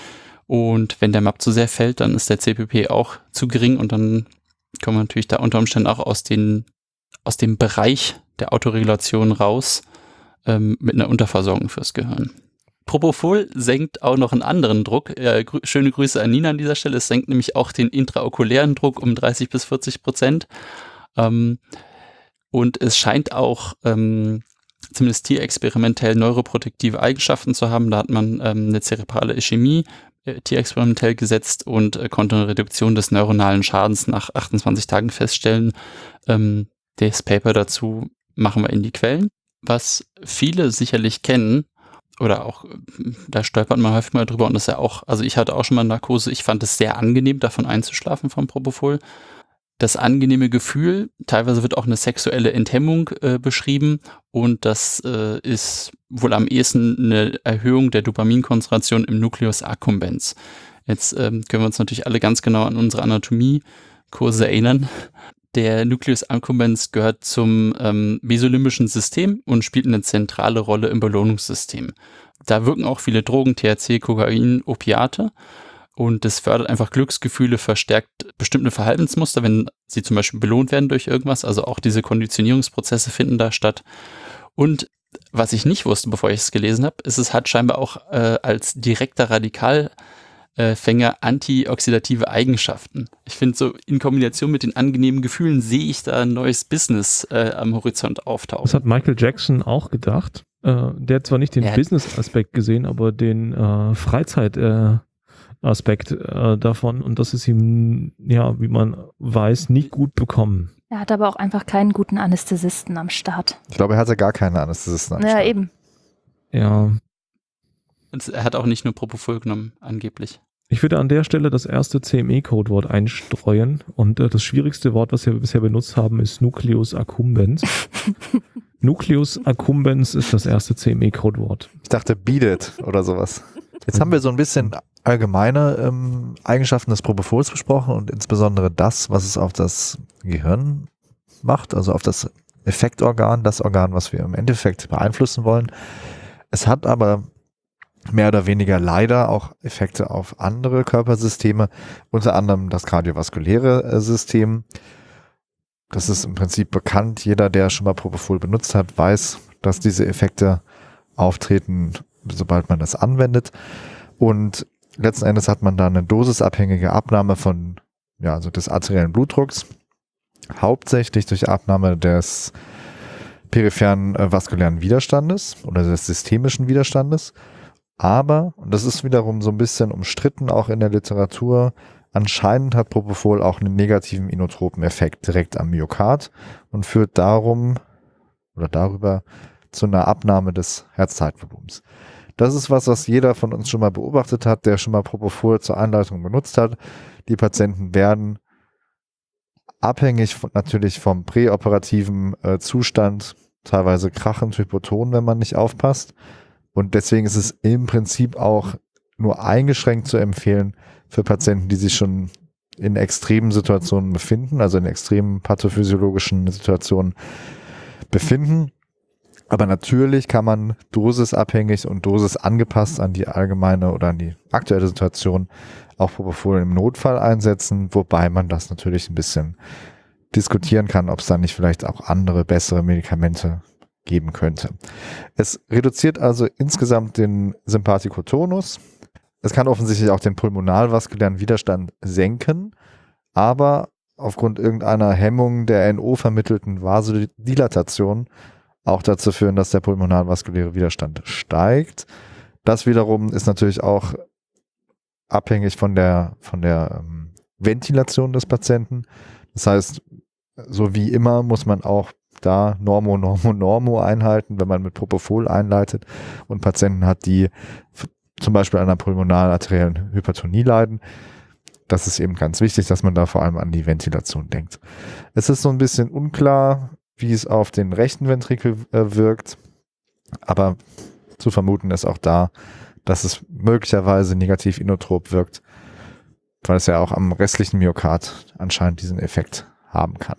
Und wenn der M A P zu sehr fällt, dann ist der C P P auch zu gering und dann kommen wir natürlich da unter Umständen auch aus, den, aus dem Bereich der Autoregulation raus, mit einer Unterversorgung fürs Gehirn. Propofol senkt auch noch einen anderen Druck. Ja, grü- schöne Grüße an Nina an dieser Stelle. Es senkt nämlich auch den intraokulären Druck um dreißig bis vierzig Prozent. Ähm, und es scheint auch ähm, zumindest tierexperimentell neuroprotektive Eigenschaften zu haben. Da hat man ähm, eine zerebrale Ischämie äh, tierexperimentell gesetzt und äh, konnte eine Reduktion des neuronalen Schadens nach achtundzwanzig Tagen feststellen. Ähm, das Paper dazu machen wir in die Quellen. Was viele sicherlich kennen, oder auch, da stolpert man häufig mal drüber und das ist ja auch, also ich hatte auch schon mal Narkose, ich fand es sehr angenehm, davon einzuschlafen vom Propofol. Das angenehme Gefühl, teilweise wird auch eine sexuelle Enthemmung äh, beschrieben und das äh, ist wohl am ehesten eine Erhöhung der Dopaminkonzentration im Nucleus accumbens. Jetzt ähm, können wir uns natürlich alle ganz genau an unsere Anatomiekurse erinnern. Der Nucleus accumbens gehört zum ähm, mesolimbischen System und spielt eine zentrale Rolle im Belohnungssystem. Da wirken auch viele Drogen, T H C, Kokain, Opiate und das fördert einfach Glücksgefühle, verstärkt bestimmte Verhaltensmuster, wenn sie zum Beispiel belohnt werden durch irgendwas, also auch diese Konditionierungsprozesse finden da statt. Und was ich nicht wusste, bevor ich es gelesen habe, ist, es hat scheinbar auch äh, als direkter Radikal Fänger antioxidative Eigenschaften. Ich finde, so in Kombination mit den angenehmen Gefühlen sehe ich da ein neues Business äh, am Horizont auftauchen. Das hat Michael Jackson auch gedacht. Äh, der hat zwar nicht den Ja. Business-Aspekt gesehen, aber den äh, Freizeit-Aspekt äh, davon und das ist ihm, ja, wie man weiß, nicht gut bekommen. Er hat aber auch einfach keinen guten Anästhesisten am Start. Ich glaube, er hatte gar keine Anästhesisten am Ja, Start. eben. Ja, Und er hat auch nicht nur Propofol genommen, angeblich. ich würde an der Stelle das erste C M E-Codewort einstreuen und äh, das schwierigste Wort, was wir bisher benutzt haben, ist Nucleus accumbens. Nucleus accumbens ist das erste C M E-Codewort. Ich dachte, beat it oder sowas. Jetzt haben wir so ein bisschen allgemeine ähm, Eigenschaften des Propofols besprochen und insbesondere das, was es auf das Gehirn macht, also auf das Effektorgan, das Organ, was wir im Endeffekt beeinflussen wollen. Es hat aber mehr oder weniger leider auch Effekte auf andere Körpersysteme, unter anderem das kardiovaskuläre äh, System. Das ist im Prinzip bekannt. Jeder, der schon mal Propofol benutzt hat, weiß, dass diese Effekte auftreten, sobald man das anwendet. Und letzten Endes hat man da eine dosisabhängige Abnahme von, ja, also des arteriellen Blutdrucks, hauptsächlich durch Abnahme des peripheren äh, vaskulären Widerstandes oder des systemischen Widerstandes. Aber, und das ist wiederum so ein bisschen umstritten auch in der Literatur, anscheinend hat Propofol auch einen negativen inotropen Effekt direkt am Myokard und führt darum oder darüber zu einer Abnahme des Herzzeitvolumens. Das ist was, was jeder von uns schon mal beobachtet hat, der schon mal Propofol zur Einleitung benutzt hat. Die Patienten werden abhängig von, natürlich vom präoperativen äh, Zustand teilweise krachend hypoton, wenn man nicht aufpasst. Und deswegen ist es im Prinzip auch nur eingeschränkt zu empfehlen für Patienten, die sich schon in extremen Situationen befinden, also in extremen pathophysiologischen Situationen befinden. Aber natürlich kann man dosisabhängig und dosisangepasst an die allgemeine oder an die aktuelle Situation auch Propofol im Notfall einsetzen, wobei man das natürlich ein bisschen diskutieren kann, ob es da nicht vielleicht auch andere, bessere Medikamente geben könnte. Es reduziert also insgesamt den Sympathikotonus. Es kann offensichtlich auch den pulmonalvaskulären Widerstand senken, aber aufgrund irgendeiner Hemmung der N O-vermittelten Vasodilatation auch dazu führen, dass der pulmonalvaskuläre Widerstand steigt. Das wiederum ist natürlich auch abhängig von der, von der ähm, Ventilation des Patienten. Das heißt, so wie immer muss man auch da Normo, Normo, Normo einhalten, wenn man mit Propofol einleitet und Patienten hat, die zum Beispiel an einer pulmonalarteriellen Hypertonie leiden. Das ist eben ganz wichtig, dass man da vor allem an die Ventilation denkt. Es ist so ein bisschen unklar, wie es auf den rechten Ventrikel äh, wirkt, aber zu vermuten ist auch da, dass es möglicherweise negativ inotrop wirkt, weil es ja auch am restlichen Myokard anscheinend diesen Effekt haben kann.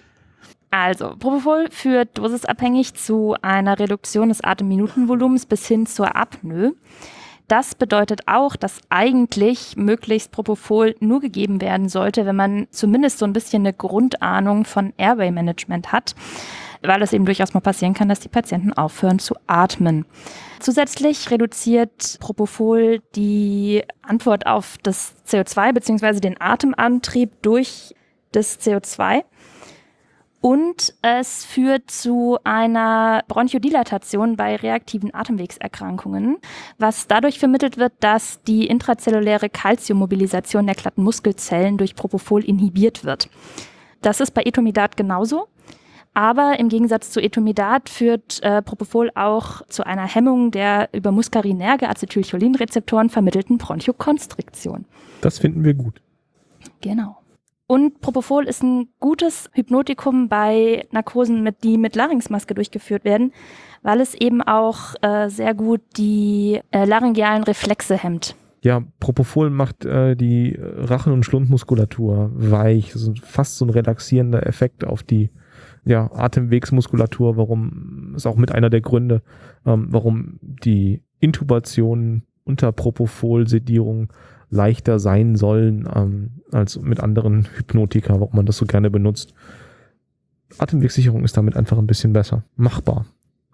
Also, Propofol führt dosisabhängig zu einer Reduktion des Atemminutenvolumens bis hin zur Apnoe. Das bedeutet auch, dass eigentlich möglichst Propofol nur gegeben werden sollte, wenn man zumindest so ein bisschen eine Grundahnung von Airway-Management hat, weil es eben durchaus mal passieren kann, dass die Patienten aufhören zu atmen. Zusätzlich reduziert Propofol die Antwort auf das C O zwei bzw. den Atemantrieb durch das C O zwei. Und es führt zu einer Bronchodilatation bei reaktiven Atemwegserkrankungen, was dadurch vermittelt wird, dass die intrazelluläre Calciummobilisation der glatten Muskelzellen durch Propofol inhibiert wird. Das ist bei Etomidat genauso, aber im Gegensatz zu Etomidat führt äh, Propofol auch zu einer Hemmung der über muskarinerge Acetylcholinrezeptoren vermittelten Bronchokonstriktion. Das finden wir gut. Genau. Und Propofol ist ein gutes Hypnotikum bei Narkosen, mit, die mit Larynxmaske durchgeführt werden, weil es eben auch äh, sehr gut die äh, laryngealen Reflexe hemmt. Ja, Propofol macht äh, die Rachen- und Schlundmuskulatur weich. Das ist fast so ein relaxierender Effekt auf die ja, Atemwegsmuskulatur, warum ist auch mit einer der Gründe, ähm, warum die Intubationen unter Propofol-Sedierung leichter sein sollen ähm, als mit anderen Hypnotika, warum man das so gerne benutzt. Atemwegssicherung ist damit einfach ein bisschen besser. Machbar.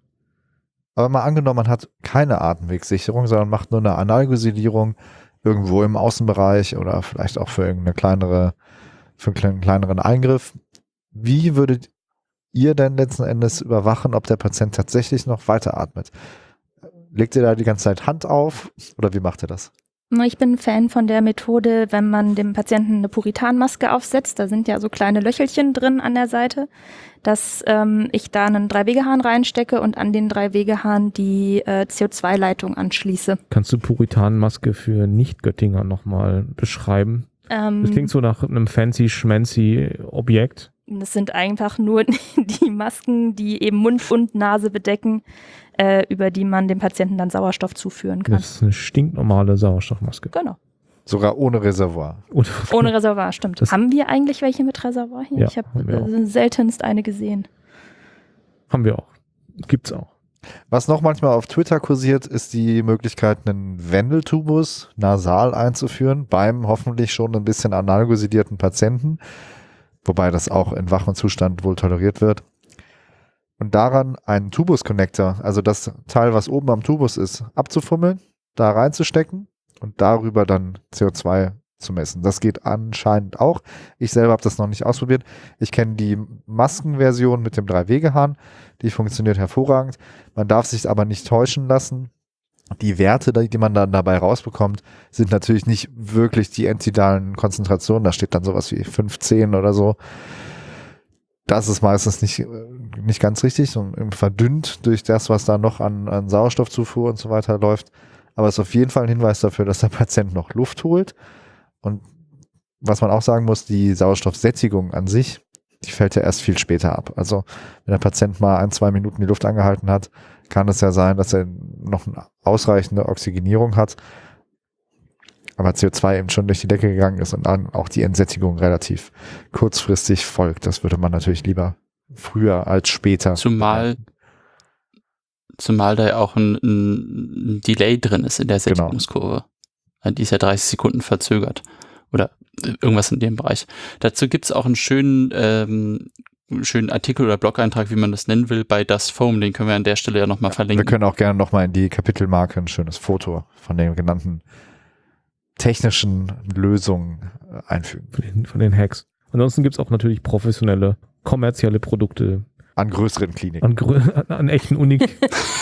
Aber mal angenommen, man hat keine Atemwegssicherung, sondern macht nur eine Analgesidierung irgendwo im Außenbereich oder vielleicht auch für irgendeine kleinere, für einen kleineren Eingriff. Wie würdet ihr denn letzten Endes überwachen, ob der Patient tatsächlich noch weiteratmet? Legt ihr da die ganze Zeit Hand auf oder wie macht ihr das? Ich bin Fan von der Methode, wenn man dem Patienten eine Puritanmaske aufsetzt. Da sind ja so kleine Löchelchen drin an der Seite, dass ähm, ich da einen Drei-Wegehahn reinstecke und an den Drei-Wegehahn die äh, C O zwei Leitung anschließe. Kannst du Puritanmaske für Nicht-Göttinger nochmal beschreiben? Ähm, das klingt so nach einem fancy-schmancy Objekt. Das sind einfach nur die Masken, die eben Mund und Nase bedecken, äh, über die man dem Patienten dann Sauerstoff zuführen kann. Das ist eine stinknormale Sauerstoffmaske. Genau. Sogar ohne Reservoir. Ohne, Ohne Reservoir, stimmt. Das haben wir eigentlich welche mit Reservoir hier? Ja, ich habe haben wir auch. äh, seltenst eine gesehen. Haben wir auch. Gibt's auch. Was noch manchmal auf Twitter kursiert, ist die Möglichkeit, einen Wendeltubus nasal einzuführen beim hoffentlich schon ein bisschen analgesidierten Patienten, wobei das auch in wachem Zustand wohl toleriert wird. Und daran einen Tubus-Connector, also das Teil, was oben am Tubus ist, abzufummeln, da reinzustecken und darüber dann C O zwei zu messen. Das geht anscheinend auch. Ich selber habe das noch nicht ausprobiert. Ich kenne die Maskenversion mit dem Drei-Wege-Hahn. Die funktioniert hervorragend. Man darf sich aber nicht täuschen lassen. Die Werte, die man dann dabei rausbekommt, sind natürlich nicht wirklich die entidalen Konzentrationen. Da steht dann sowas wie fünfzehn oder so. Das ist meistens nicht, nicht ganz richtig und verdünnt durch das, was da noch an, an Sauerstoffzufuhr und so weiter läuft. Aber es ist auf jeden Fall ein Hinweis dafür, dass der Patient noch Luft holt. Und was man auch sagen muss, die Sauerstoffsättigung an sich, die fällt ja erst viel später ab. Also wenn der Patient mal ein, zwei Minuten die Luft angehalten hat, kann es ja sein, dass er noch eine ausreichende Oxygenierung hat, aber C O zwei eben schon durch die Decke gegangen ist und dann auch die Entsättigung relativ kurzfristig folgt. Das würde man natürlich lieber früher als später. Zumal, zumal da ja auch ein, ein Delay drin ist in der Sättigungskurve. Genau. Die ist ja dreißig Sekunden verzögert. Oder irgendwas in dem Bereich. Dazu gibt es auch einen schönen, ähm, schönen Artikel oder Blog-Eintrag, wie man das nennen will, bei Das Foam. Den können wir an der Stelle ja nochmal verlinken. Wir können auch gerne nochmal in die Kapitelmarke ein schönes Foto von den genannten technischen Lösungen einfügen. Von den, von den Hacks. Ansonsten gibt es auch natürlich professionelle, kommerzielle Produkte. An größeren Kliniken. An, grö- an, an echten Unik.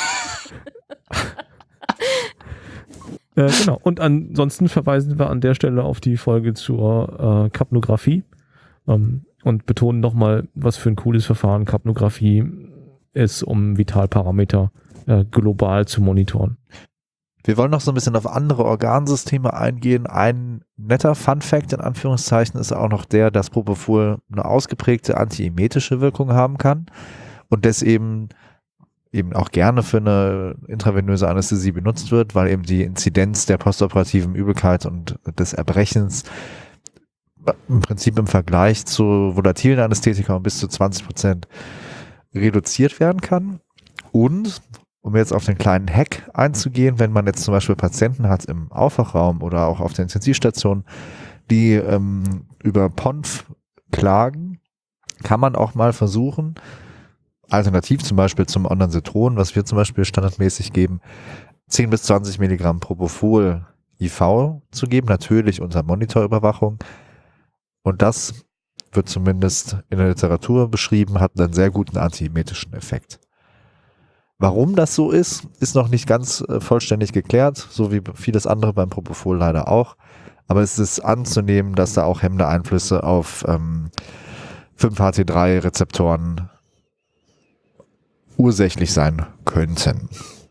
Äh, genau. Und ansonsten verweisen wir an der Stelle auf die Folge zur äh, Kapnographie ähm, und betonen nochmal, was für ein cooles Verfahren Kapnographie ist, um Vitalparameter äh, global zu monitoren. Wir wollen noch so ein bisschen auf andere Organsysteme eingehen. Ein netter Fun-Fact in Anführungszeichen ist auch noch der, dass Propofol eine ausgeprägte antiemetische Wirkung haben kann und das eben eben auch gerne für eine intravenöse Anästhesie benutzt wird, weil eben die Inzidenz der postoperativen Übelkeit und des Erbrechens im Prinzip im Vergleich zu volatilen Anästhetika um bis zu zwanzig Prozent reduziert werden kann. Und, um jetzt auf den kleinen Hack einzugehen, wenn man jetzt zum Beispiel Patienten hat im Aufwachraum oder auch auf der Intensivstation, die ähm, über P O N F klagen, kann man auch mal versuchen, alternativ zum Beispiel zum Ondansetron, was wir zum Beispiel standardmäßig geben, zehn bis zwanzig Milligramm Propofol I V zu geben, natürlich unter Monitorüberwachung. Und das wird zumindest in der Literatur beschrieben, hat einen sehr guten antiemetischen Effekt. Warum das so ist, ist noch nicht ganz äh, vollständig geklärt, so wie vieles andere beim Propofol leider auch. Aber es ist anzunehmen, dass da auch hemmende Einflüsse auf ähm, fünf H T drei Rezeptoren ursächlich sein könnten.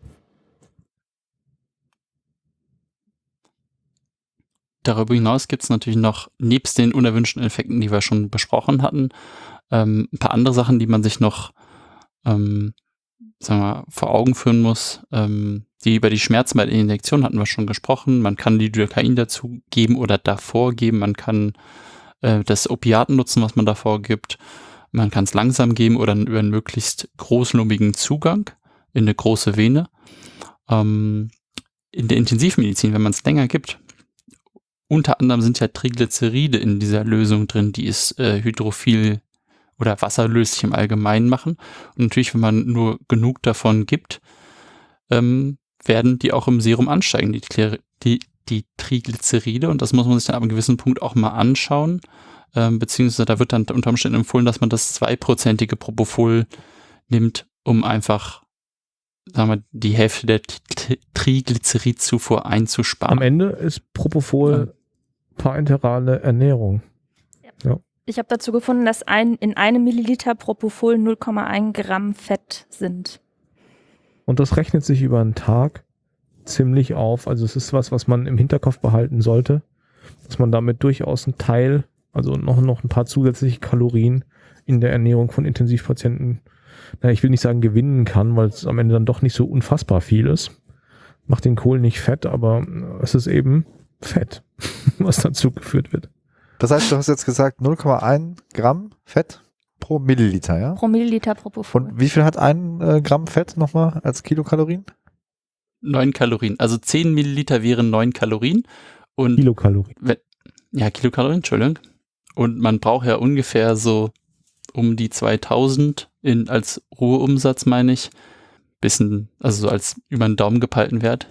Darüber hinaus gibt es natürlich noch, nebst den unerwünschten Effekten, die wir schon besprochen hatten, ähm, ein paar andere Sachen, die man sich noch ähm, sagen wir, vor Augen führen muss. Ähm, die über die Schmerzen bei der Injektion hatten wir schon gesprochen. Man kann Lidocain dazu geben oder davor geben. Man kann äh, das Opiat nutzen, was man davor gibt. Man kann es langsam geben oder über einen möglichst großlummigen Zugang in eine große Vene. Ähm, in der Intensivmedizin, wenn man es länger gibt, unter anderem sind ja Triglyceride in dieser Lösung drin, die es äh, hydrophil oder wasserlöslich im Allgemeinen machen. Und natürlich, wenn man nur genug davon gibt, ähm, werden die auch im Serum ansteigen, die, die, die Triglyceride. Und das muss man sich dann ab einem gewissen Punkt auch mal anschauen. Ähm, beziehungsweise da wird dann unter Umständen empfohlen, dass man das zweiprozentige Propofol nimmt, um einfach, sagen wir, die Hälfte der Triglyceridzufuhr einzusparen. Am Ende ist Propofol ja. parenterale Ernährung. Ja. Ja. Ich habe dazu gefunden, dass ein, in einem Milliliter Propofol null Komma eins Gramm Fett sind. Und das rechnet sich über einen Tag ziemlich auf. Also es ist was, was man im Hinterkopf behalten sollte, dass man damit durchaus einen Teil, also noch, noch ein paar zusätzliche Kalorien in der Ernährung von Intensivpatienten, na, ich will nicht sagen gewinnen kann, weil es am Ende dann doch nicht so unfassbar viel ist. Macht den Kohl nicht fett, aber es ist eben Fett, was dazu geführt wird. Das heißt, du hast jetzt gesagt null Komma eins Gramm Fett pro Milliliter, ja? Pro Milliliter Propofol. Und wie viel hat ein äh, Gramm Fett nochmal als Kilokalorien? Neun Kalorien. Also zehn Milliliter wären neun Kalorien. Und Kilokalorien. Wenn, ja, Kilokalorien, Entschuldigung. Und man braucht ja ungefähr so um die zweitausend in, als Ruheumsatz, meine ich. Bisschen, also so als über den Daumen gepeilten Wert.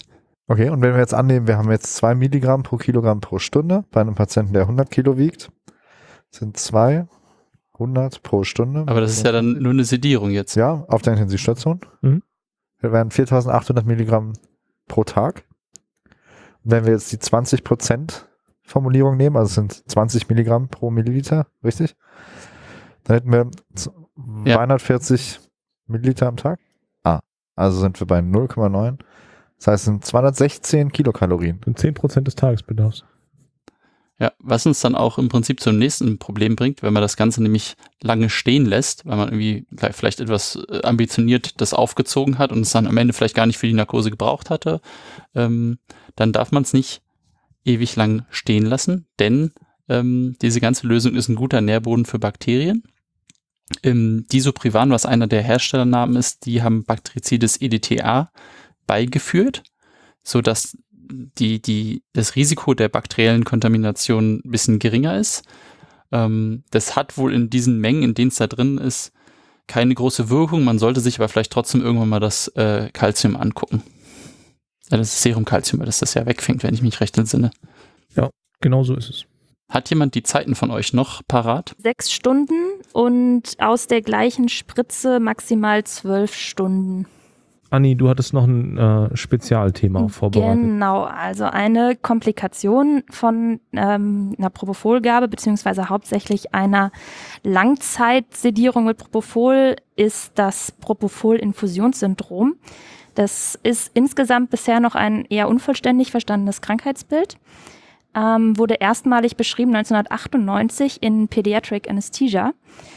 Okay, und wenn wir jetzt annehmen, wir haben jetzt zwei Milligramm pro Kilogramm pro Stunde bei einem Patienten, der hundert Kilo wiegt, sind zweihundert pro Stunde. Aber das ist ja dann nur eine Sedierung jetzt. Ja, auf der Intensivstation. Mhm. Wir wären viertausendachthundert Milligramm pro Tag. Und wenn wir jetzt die zwanzig Prozent Formulierung nehmen, also es sind zwanzig Milligramm pro Milliliter, richtig? Dann hätten wir zweihundertvierzig Milliliter am Tag. Ah, also sind wir bei null Komma neun. Das heißt, es sind zweihundertsechzehn Kilokalorien. Und zehn Prozent des Tagesbedarfs. Ja, was uns dann auch im Prinzip zum nächsten Problem bringt, wenn man das Ganze nämlich lange stehen lässt, weil man irgendwie vielleicht etwas ambitioniert das aufgezogen hat und es dann am Ende vielleicht gar nicht für die Narkose gebraucht hatte, ähm, dann darf man es nicht ewig lang stehen lassen, denn ähm, diese ganze Lösung ist ein guter Nährboden für Bakterien. Ähm, Disoprivan, was einer der Herstellernamen ist, die haben Bactricides E D T A beigeführt, sodass die, die, das Risiko der bakteriellen Kontamination ein bisschen geringer ist. Ähm, das hat wohl in diesen Mengen, in denen es da drin ist, keine große Wirkung. Man sollte sich aber vielleicht trotzdem irgendwann mal das äh, Calcium angucken. Ja, das ist Serumkalzium, weil das das ja wegfängt, wenn ich mich recht entsinne. Ja, genau so ist es. Hat jemand die Zeiten von euch noch parat? Sechs Stunden und aus der gleichen Spritze maximal zwölf Stunden. Anni, du hattest noch ein äh, Spezialthema vorbereitet. Genau, also eine Komplikation von ähm, einer Propofolgabe beziehungsweise hauptsächlich einer Langzeitsedierung mit Propofol ist das Propofol-Infusionssyndrom. Das ist insgesamt bisher noch ein eher unvollständig verstandenes Krankheitsbild. Ähm, wurde erstmalig beschrieben neunzehnhundertachtundneunzig in Pediatric Anesthesia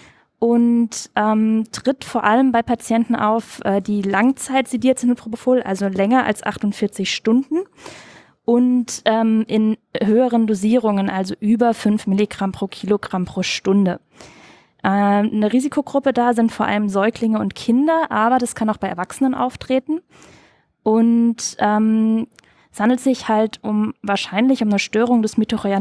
und ähm, tritt vor allem bei Patienten auf, äh, die Langzeit sediert sind mit Propofol, also länger als achtundvierzig Stunden und ähm, in höheren Dosierungen, also über fünf Milligramm pro Kilogramm pro Stunde. Äh, eine Risikogruppe da sind vor allem Säuglinge und Kinder, aber das kann auch bei Erwachsenen auftreten. Und ähm, es handelt sich halt um wahrscheinlich um eine Störung des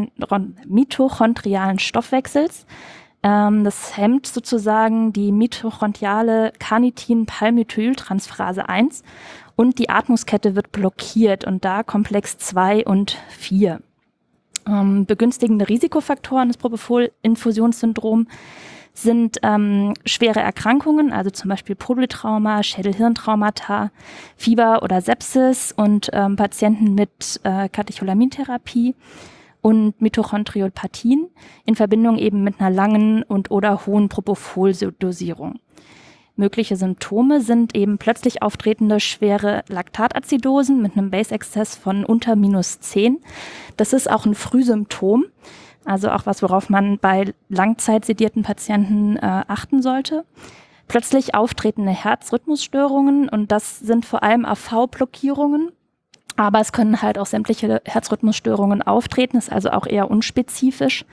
mitochondrialen Stoffwechsels. Ähm, das hemmt sozusagen die mitochondriale Carnitin-Palmitoyltransferase eins und die Atmungskette wird blockiert und da Komplex zwei und vier. Ähm, begünstigende Risikofaktoren des Propofol-Infusionssyndroms sind ähm, schwere Erkrankungen, also zum Beispiel Polytrauma, Schädel-Hirntraumata, Fieber oder Sepsis und ähm, Patienten mit äh, Katecholamintherapie und Mitochondriopathien in Verbindung eben mit einer langen und oder hohen Propofol-Dosierung. Mögliche Symptome sind eben plötzlich auftretende schwere Laktatazidosen mit einem Base-Exzess von unter minus zehn. Das ist auch ein Frühsymptom, also auch was, worauf man bei langzeitsedierten Patienten äh, achten sollte. Plötzlich auftretende Herzrhythmusstörungen und das sind vor allem A V-Blockierungen. Aber es können halt auch sämtliche Herzrhythmusstörungen auftreten, ist also auch eher unspezifisch.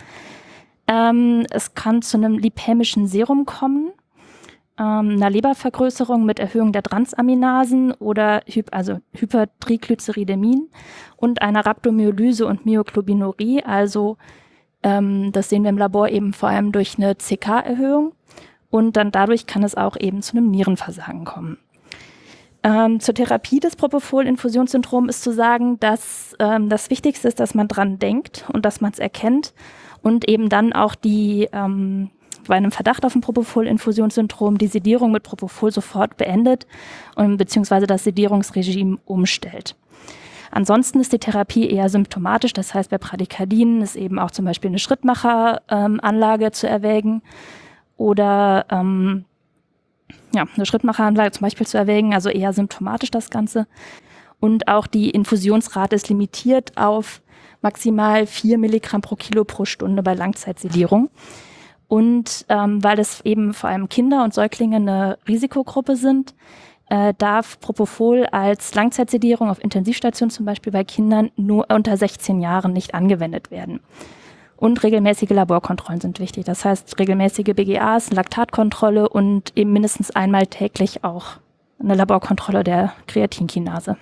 Ähm, es kann zu einem lipämischen Serum kommen, ähm, einer Lebervergrößerung mit Erhöhung der Transaminasen oder Hy- also Hypertriglyceridämien und einer Rhabdomyolyse und Myoglobinurie. Also ähm, das sehen wir im Labor eben vor allem durch eine C K-Erhöhung und dann dadurch kann es auch eben zu einem Nierenversagen kommen. Ähm, zur Therapie des Propofol-Infusionssyndroms ist zu sagen, dass ähm, das Wichtigste ist, dass man dran denkt und dass man es erkennt und eben dann auch die ähm, bei einem Verdacht auf ein Propofol-Infusionssyndrom die Sedierung mit Propofol sofort beendet und beziehungsweise das Sedierungsregime umstellt. Ansonsten ist die Therapie eher symptomatisch, das heißt bei Bradykardien ist eben auch zum Beispiel eine Schrittmacheranlage ähm, zu erwägen oder ähm, ja, eine Schrittmacheranlage zum Beispiel zu erwägen, also eher symptomatisch das Ganze. Und auch die Infusionsrate ist limitiert auf maximal vier Milligramm pro Kilo pro Stunde bei Langzeitsedierung. Und ähm, weil es eben vor allem Kinder und Säuglinge eine Risikogruppe sind, äh, darf Propofol als Langzeitsedierung auf Intensivstationen zum Beispiel bei Kindern nur unter sechzehn Jahren nicht angewendet werden. Und regelmäßige Laborkontrollen sind wichtig. Das heißt, regelmäßige B G As, Laktatkontrolle und eben mindestens einmal täglich auch eine Laborkontrolle der Kreatinkinase.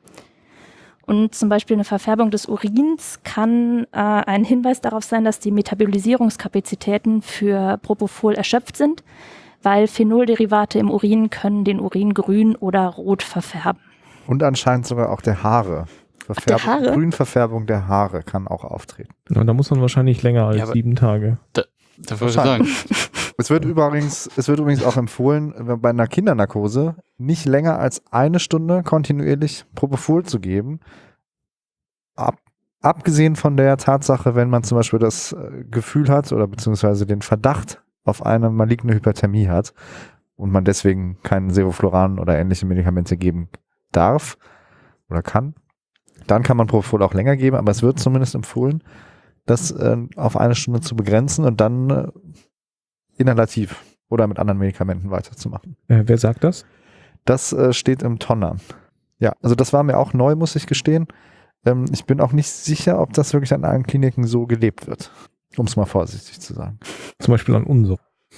Und zum Beispiel eine Verfärbung des Urins kann äh, ein Hinweis darauf sein, dass die Metabolisierungskapazitäten für Propofol erschöpft sind, weil Phenolderivate im Urin können den Urin grün oder rot verfärben. Und anscheinend sogar auch der Haare. Verfärbung, Ach, der Haare? Grünverfärbung der Haare kann auch auftreten. Ja, da muss man wahrscheinlich länger als Ja, aber- sieben Tage. Da würde ich sagen, Es wird übrigens, es wird übrigens auch empfohlen, bei einer Kindernarkose nicht länger als eine Stunde kontinuierlich Propofol zu geben. Ab, abgesehen von der Tatsache, wenn man zum Beispiel das äh, Gefühl hat oder beziehungsweise den Verdacht auf eine maligne Hyperthermie hat und man deswegen keinen Sevofluran oder ähnliche Medikamente geben darf oder kann, dann kann man Propofol auch länger geben, aber es wird zumindest empfohlen, das äh, auf eine Stunde zu begrenzen und dann äh, inhalativ oder mit anderen Medikamenten weiterzumachen. Äh, wer sagt das? Das äh, steht im Tonner. Ja, also das war mir auch neu, muss ich gestehen. Ähm, ich bin auch nicht sicher, ob das wirklich an allen Kliniken so gelebt wird. Um es mal vorsichtig zu sagen. Zum Beispiel an unser.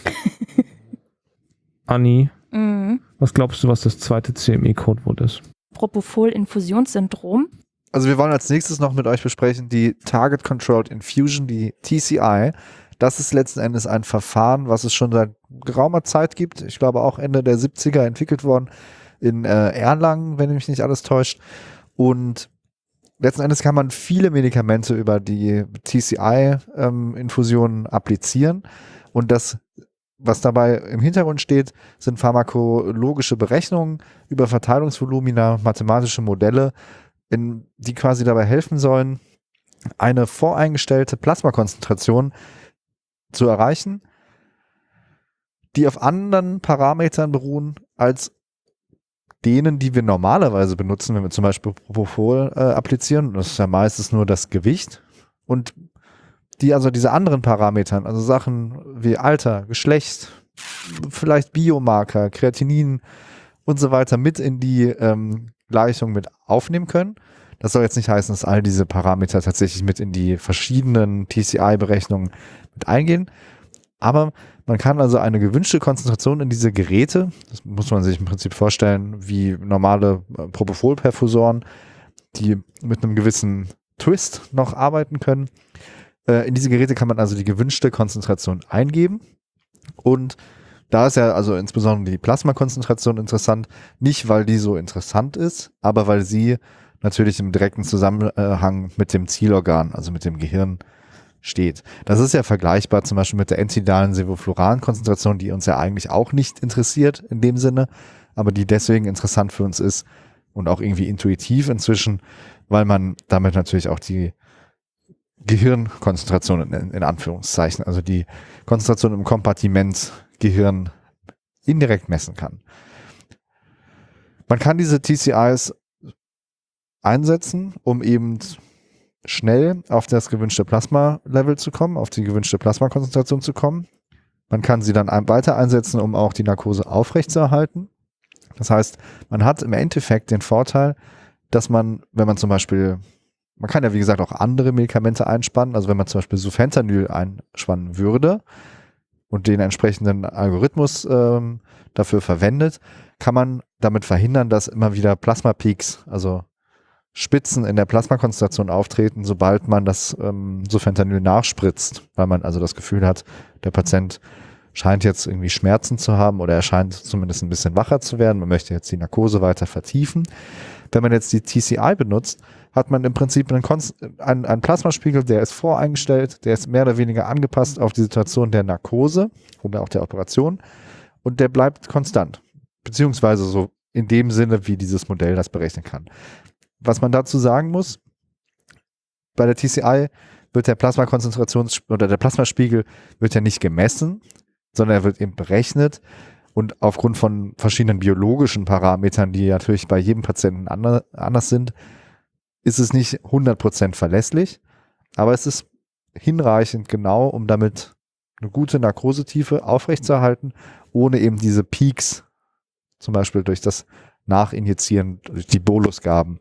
Anni, Mhm. was glaubst du, was das zweite C M E-Codewort ist? Propofol-Infusionssyndrom. Also wir wollen als nächstes noch mit euch besprechen die Target Controlled Infusion, die T C I. Das ist letzten Endes ein Verfahren, was es schon seit geraumer Zeit gibt. Ich glaube auch Ende der siebziger entwickelt worden in äh, Erlangen, wenn mich nicht alles täuscht. Und letzten Endes kann man viele Medikamente über die T C I-Infusionen ähm, applizieren. Und das, was dabei im Hintergrund steht, sind pharmakologische Berechnungen über Verteilungsvolumina, mathematische Modelle, in, die quasi dabei helfen sollen, eine voreingestellte Plasmakonzentration zu erreichen, die auf anderen Parametern beruhen als denen, die wir normalerweise benutzen, wenn wir zum Beispiel Propofol äh, applizieren. Das ist ja meistens nur das Gewicht. Und die also diese anderen Parametern, also Sachen wie Alter, Geschlecht, vielleicht Biomarker, Kreatinin und so weiter mit in die ähm, Gleichung mit aufnehmen können. Das soll jetzt nicht heißen, dass all diese Parameter tatsächlich mit in die verschiedenen T C I-Berechnungen mit eingehen. Aber man kann also eine gewünschte Konzentration in diese Geräte, das muss man sich im Prinzip vorstellen, wie normale äh, Propofol-Perfusoren, die mit einem gewissen Twist noch arbeiten können. Äh, in diese Geräte kann man also die gewünschte Konzentration eingeben. Und da ist ja also insbesondere die Plasmakonzentration interessant, nicht weil die so interessant ist, aber weil sie natürlich im direkten Zusammenhang mit dem Zielorgan, also mit dem Gehirn, steht. Das ist ja vergleichbar zum Beispiel mit der entidalen Sevofluran-Konzentration, die uns ja eigentlich auch nicht interessiert in dem Sinne, aber die deswegen interessant für uns ist und auch irgendwie intuitiv inzwischen, weil man damit natürlich auch die Gehirnkonzentration in, in Anführungszeichen, also die Konzentration im Kompartiment Gehirn indirekt messen kann. Man kann diese T C Is einsetzen, um eben schnell auf das gewünschte Plasma-Level zu kommen, auf die gewünschte Plasmakonzentration zu kommen. Man kann sie dann ein, weiter einsetzen, um auch die Narkose aufrechtzuerhalten. Das heißt, man hat im Endeffekt den Vorteil, dass man, wenn man zum Beispiel, man kann ja wie gesagt auch andere Medikamente einspannen, also wenn man zum Beispiel Sufentanil einspannen würde und den entsprechenden Algorithmus ähm, dafür verwendet, kann man damit verhindern, dass immer wieder Plasma-Peaks, also Spitzen in der Plasmakonzentration auftreten, sobald man das ähm, Sufentanil nachspritzt, weil man also das Gefühl hat, der Patient scheint jetzt irgendwie Schmerzen zu haben oder er scheint zumindest ein bisschen wacher zu werden, man möchte jetzt die Narkose weiter vertiefen. Wenn man jetzt die T C I benutzt, hat man im Prinzip einen, Konst- einen, einen Plasmaspiegel, der ist voreingestellt, der ist mehr oder weniger angepasst auf die Situation der Narkose oder auch der Operation und der bleibt konstant, beziehungsweise so in dem Sinne, wie dieses Modell das berechnen kann. Was man dazu sagen muss, bei der T C I wird der Plasmakonzentrations- oder der Plasmaspiegel wird ja nicht gemessen, sondern er wird eben berechnet und aufgrund von verschiedenen biologischen Parametern, die natürlich bei jedem Patienten anders sind, ist es nicht hundert Prozent verlässlich, aber es ist hinreichend genau, um damit eine gute Narkosetiefe aufrechtzuerhalten, ohne eben diese Peaks, zum Beispiel durch das Nachinjizieren, durch die Bolusgaben,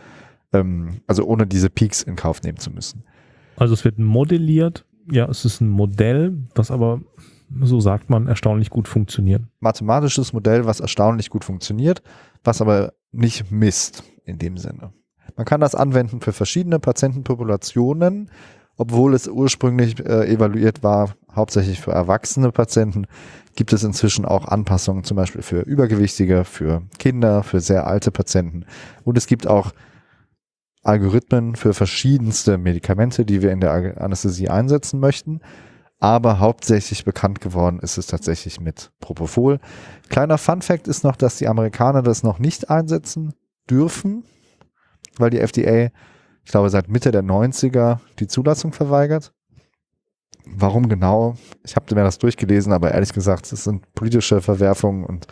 also ohne diese Peaks in Kauf nehmen zu müssen. Also es wird modelliert, ja, es ist ein Modell, das aber, so sagt man, erstaunlich gut funktioniert. Mathematisches Modell, was erstaunlich gut funktioniert, was aber nicht misst in dem Sinne. Man kann das anwenden für verschiedene Patientenpopulationen Obwohl es ursprünglich äh, evaluiert war, hauptsächlich für erwachsene Patienten, gibt es inzwischen auch Anpassungen, zum Beispiel für Übergewichtige, für Kinder, für sehr alte Patienten. Und es gibt auch Algorithmen für verschiedenste Medikamente, die wir in der Anästhesie einsetzen möchten. Aber hauptsächlich bekannt geworden ist es tatsächlich mit Propofol. Kleiner Funfact ist noch, dass die Amerikaner das noch nicht einsetzen dürfen, weil die F D A, ich glaube, seit Mitte der neunziger die Zulassung verweigert. Warum genau? Ich habe mir das durchgelesen, aber ehrlich gesagt, es sind politische Verwerfungen und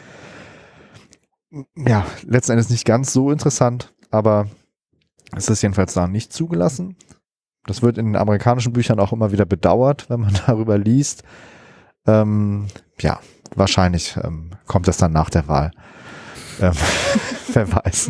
ja, letzten Endes nicht ganz so interessant, aber es ist jedenfalls da nicht zugelassen. Das wird in den amerikanischen Büchern auch immer wieder bedauert, wenn man darüber liest. Ähm, ja, wahrscheinlich ähm, kommt es dann nach der Wahl. Ähm, wer weiß.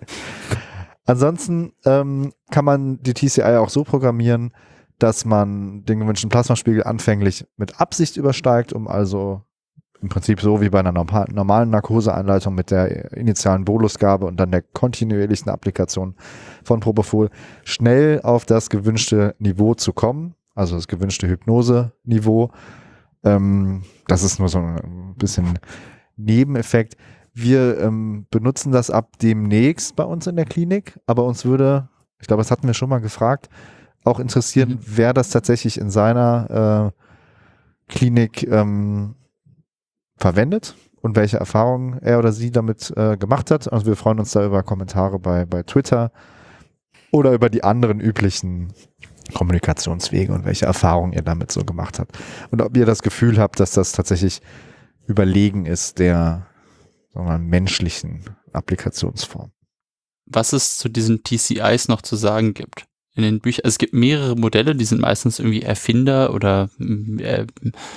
Ansonsten ähm, kann man die T C I auch so programmieren, dass man den gewünschten Plasmaspiegel anfänglich mit Absicht übersteigt, um also im Prinzip so wie bei einer normalen Narkoseeinleitung mit der initialen Bolusgabe und dann der kontinuierlichen Applikation von Propofol schnell auf das gewünschte Niveau zu kommen, also das gewünschte Hypnoseniveau. Ähm, das ist nur so ein bisschen Nebeneffekt. Wir ähm, benutzen das ab demnächst bei uns in der Klinik, aber uns würde, ich glaube, das hatten wir schon mal gefragt, auch interessieren, mhm. wer das tatsächlich in seiner äh, Klinik ähm, verwendet und welche Erfahrungen er oder sie damit äh, gemacht hat. Also wir freuen uns da über Kommentare bei, bei Twitter oder über die anderen üblichen Kommunikationswege und welche Erfahrungen ihr damit so gemacht habt. Und ob ihr das Gefühl habt, dass das tatsächlich überlegen ist der, sagen wir mal, menschlichen Applikationsform. Was es zu diesen T C Is noch zu sagen gibt. In den Büchern, also es gibt mehrere Modelle, die sind meistens irgendwie Erfinder oder äh,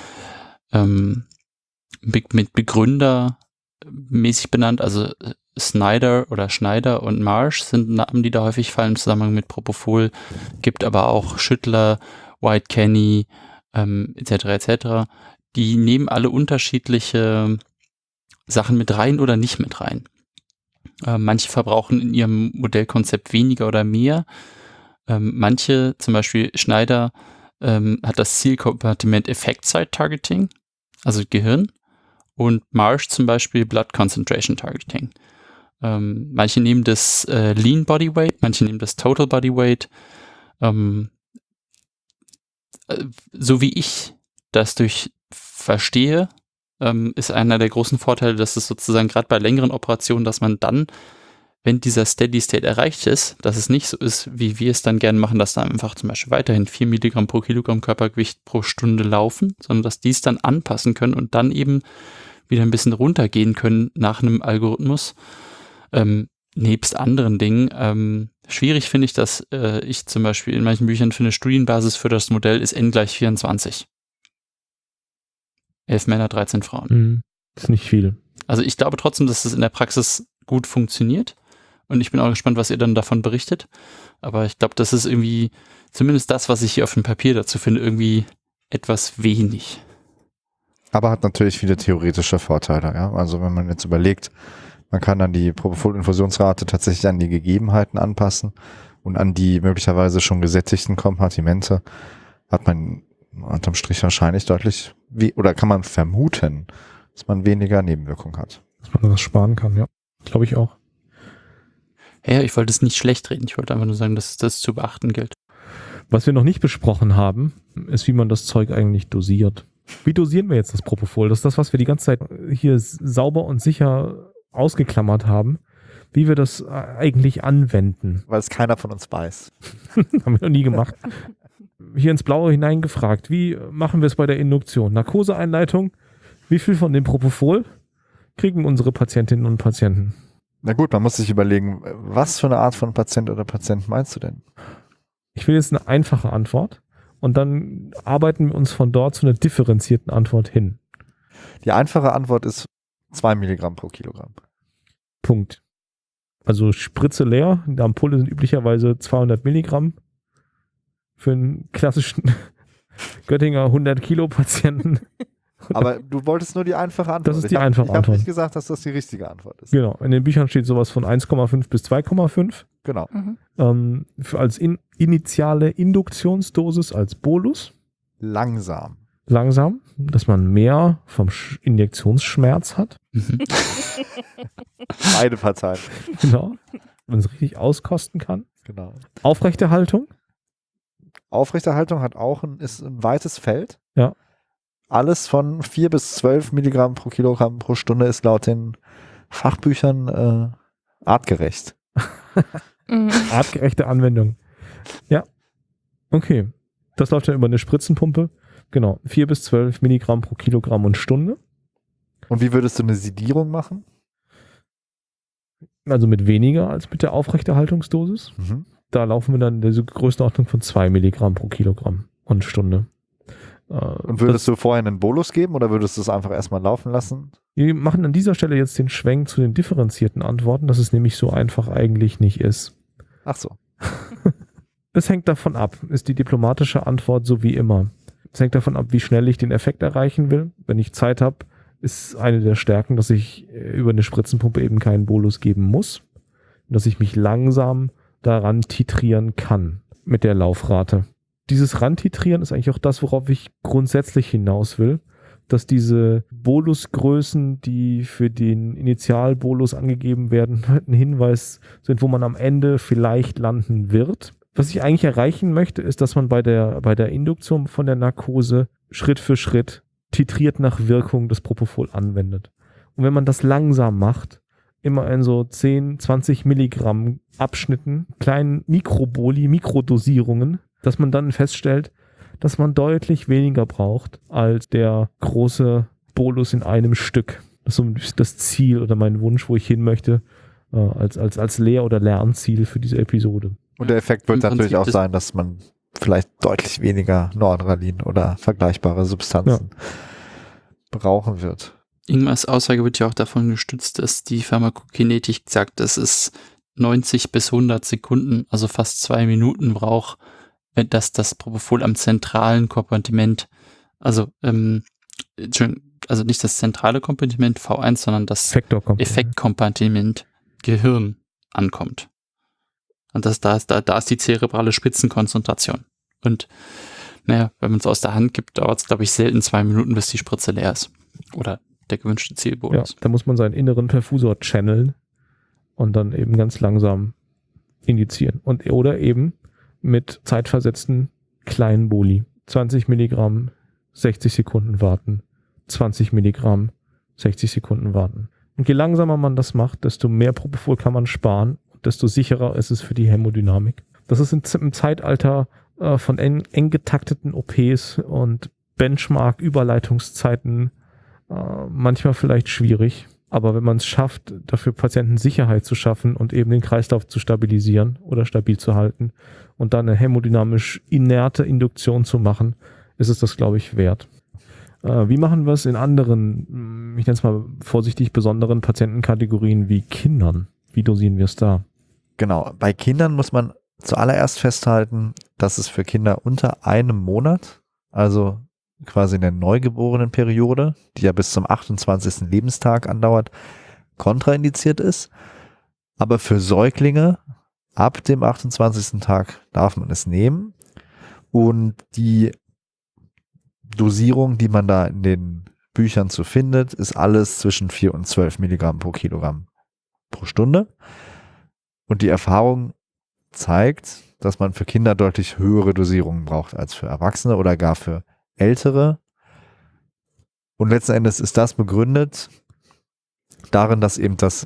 ähm, mit Begründer mäßig benannt, also Snyder oder Schneider und Marsh sind Namen, die da häufig fallen im Zusammenhang mit Propofol, gibt aber auch Schüttler, White Kenny, ähm, et cetera et cetera. Die nehmen alle unterschiedliche Sachen mit rein oder nicht mit rein. Äh, manche verbrauchen in ihrem Modellkonzept weniger oder mehr. Ähm, manche, zum Beispiel Schneider, ähm, hat das Zielkompartiment Effect Site Targeting, also Gehirn. Und Marsh zum Beispiel Blood Concentration Targeting. Ähm, manche nehmen das äh, Lean Body Weight, manche nehmen das Total Body Weight. Ähm, äh, so wie ich das durch verstehe, ähm, ist einer der großen Vorteile, dass es sozusagen gerade bei längeren Operationen, dass man dann, wenn dieser Steady State erreicht ist, dass es nicht so ist, wie wir es dann gerne machen, dass da einfach zum Beispiel weiterhin vier Milligramm pro Kilogramm Körpergewicht pro Stunde laufen, sondern dass die es dann anpassen können und dann eben wieder ein bisschen runtergehen können nach einem Algorithmus, ähm, nebst anderen Dingen. Ähm, schwierig finde ich, dass äh, ich zum Beispiel in manchen Büchern für eine Studienbasis für das Modell ist N gleich vierundzwanzig. Elf Männer, dreizehn Frauen. Mhm. Ist nicht viel. Also ich glaube trotzdem, dass es in der Praxis gut funktioniert und ich bin auch gespannt, was ihr dann davon berichtet. Aber ich glaube, das ist irgendwie, zumindest das, was ich hier auf dem Papier dazu finde, irgendwie etwas wenig. Aber hat natürlich viele theoretische Vorteile, ja. Also wenn man jetzt überlegt, man kann dann die Propofol-Infusionsrate tatsächlich an die Gegebenheiten anpassen und an die möglicherweise schon gesättigten Kompartimente, hat man unterm Strich wahrscheinlich deutlich, wie, oder kann man vermuten, dass man weniger Nebenwirkungen hat. Dass man das sparen kann, ja. Glaube ich auch. Ja, ich wollte es nicht schlecht reden. Ich wollte einfach nur sagen, dass das zu beachten gilt. Was wir noch nicht besprochen haben, ist, wie man das Zeug eigentlich dosiert. Wie dosieren wir jetzt das Propofol? Das ist das, was wir die ganze Zeit hier sauber und sicher ausgeklammert haben. Wie wir das eigentlich anwenden. Weil es keiner von uns weiß. Haben wir noch nie gemacht. Hier ins Blaue hineingefragt. Wie machen wir es bei der Induktion? Narkoseeinleitung. Wie viel von dem Propofol kriegen unsere Patientinnen und Patienten? Na gut, man muss sich überlegen, was für eine Art von Patient oder Patient meinst du denn? Ich will jetzt eine einfache Antwort. Und dann arbeiten wir uns von dort zu einer differenzierten Antwort hin. Die einfache Antwort ist zwei Milligramm pro Kilogramm. Punkt. Also Spritze leer. In der Ampulle sind üblicherweise zweihundert Milligramm. Für einen klassischen Göttinger hundert Kilo Patienten Aber du wolltest nur die einfache Antwort. Das ist die ich hab, einfache ich hab Antwort. nicht gesagt, dass das die richtige Antwort ist. Genau, in den Büchern steht sowas von eins Komma fünf bis zwei Komma fünf. Genau. Mhm. Ähm, für als in, initiale Induktionsdosis als Bolus. Langsam. Langsam, dass man mehr vom Sch- Injektionsschmerz hat. Mhm. Beide Parteien. Genau. Man es richtig auskosten kann. Genau. Aufrechterhaltung. Aufrechterhaltung hat auch ein, ist ein weites Feld. Ja. Alles von vier bis zwölf Milligramm pro Kilogramm pro Stunde ist laut den Fachbüchern äh, artgerecht. Mhm. Artgerechte Anwendung. Ja. Okay. Das läuft ja über eine Spritzenpumpe. Genau. vier bis zwölf Milligramm pro Kilogramm und Stunde. Und wie würdest du eine Sedierung machen? Also mit weniger als mit der Aufrechterhaltungsdosis. Mhm. Da laufen wir dann in der Größenordnung von zwei Milligramm pro Kilogramm und Stunde. Äh, Und würdest du vorher einen Bolus geben oder würdest du es einfach erstmal laufen lassen? Wir machen an dieser Stelle jetzt den Schwenk zu den differenzierten Antworten, dass es nämlich so einfach eigentlich nicht ist. Ach so. Es hängt davon ab, ist die diplomatische Antwort so wie immer. Es hängt davon ab, wie schnell ich den Effekt erreichen will. Wenn ich Zeit habe, ist eine der Stärken, dass ich über eine Spritzenpumpe eben keinen Bolus geben muss. Dass ich mich langsam daran titrieren kann mit der Laufrate. Dieses Rantitrieren ist eigentlich auch das, worauf ich grundsätzlich hinaus will, dass diese Bolusgrößen, die für den Initialbolus angegeben werden, ein Hinweis sind, wo man am Ende vielleicht landen wird. Was ich eigentlich erreichen möchte, ist, dass man bei der, bei der Induktion von der Narkose Schritt für Schritt titriert nach Wirkung des Propofol anwendet. Und wenn man das langsam macht, immer in so zehn, zwanzig Milligramm Abschnitten, kleinen Mikroboli, Mikrodosierungen, dass man dann feststellt, dass man deutlich weniger braucht als der große Bolus in einem Stück. Das ist so ein bisschen das Ziel oder mein Wunsch, wo ich hin möchte, äh, als, als, als Lehr- oder Lernziel für diese Episode. Und der Effekt wird Im natürlich Prinzip auch das- sein, dass man vielleicht deutlich weniger Noradrenalin oder vergleichbare Substanzen brauchen wird. Ingmars Aussage wird ja auch davon gestützt, dass die Pharmakokinetik sagt, dass es neunzig bis hundert Sekunden, also fast zwei Minuten braucht, wenn das das Propofol am zentralen Kompartiment, also ähm, also nicht das zentrale Kompartiment V eins, sondern das Effektorkomponente. Effektkompartiment Gehirn ankommt. Und das, da, ist, da, da ist die zerebrale Spitzenkonzentration. Und naja, wenn man es aus der Hand gibt, dauert es, glaube ich, selten zwei Minuten, bis die Spritze leer ist. Oder der gewünschte Ja, Zielbolus. da muss man seinen inneren Perfusor channeln und dann eben ganz langsam indizieren. Und, oder eben mit zeitversetzten kleinen Boli. zwanzig Milligramm, sechzig Sekunden warten. zwanzig Milligramm, sechzig Sekunden warten. Und je langsamer man das macht, desto mehr Propofol kann man sparen und desto sicherer ist es für die Hämodynamik. Das ist im, im Zeitalter äh, von eng, eng getakteten O Ps und Benchmark-Überleitungszeiten äh, manchmal vielleicht schwierig. Aber wenn man es schafft, dafür Patienten Sicherheit zu schaffen und eben den Kreislauf zu stabilisieren oder stabil zu halten und dann eine hämodynamisch inerte Induktion zu machen, ist es das, glaube ich, wert. Äh, wie machen wir es in anderen, ich nenne es mal vorsichtig, besonderen Patientenkategorien wie Kindern? Wie dosieren wir es da? Genau, bei Kindern muss man zuallererst festhalten, dass es für Kinder unter einem Monat, also quasi in der Neugeborenenperiode, die ja bis zum achtundzwanzigsten Lebenstag andauert, kontraindiziert ist. Aber für Säuglinge ab dem achtundzwanzigsten Tag darf man es nehmen. Und die Dosierung, die man da in den Büchern zu findet, ist alles zwischen vier und zwölf Milligramm pro Kilogramm pro Stunde. Und die Erfahrung zeigt, dass man für Kinder deutlich höhere Dosierungen braucht als für Erwachsene oder gar für Ältere. Und letzten Endes ist das begründet darin, dass eben das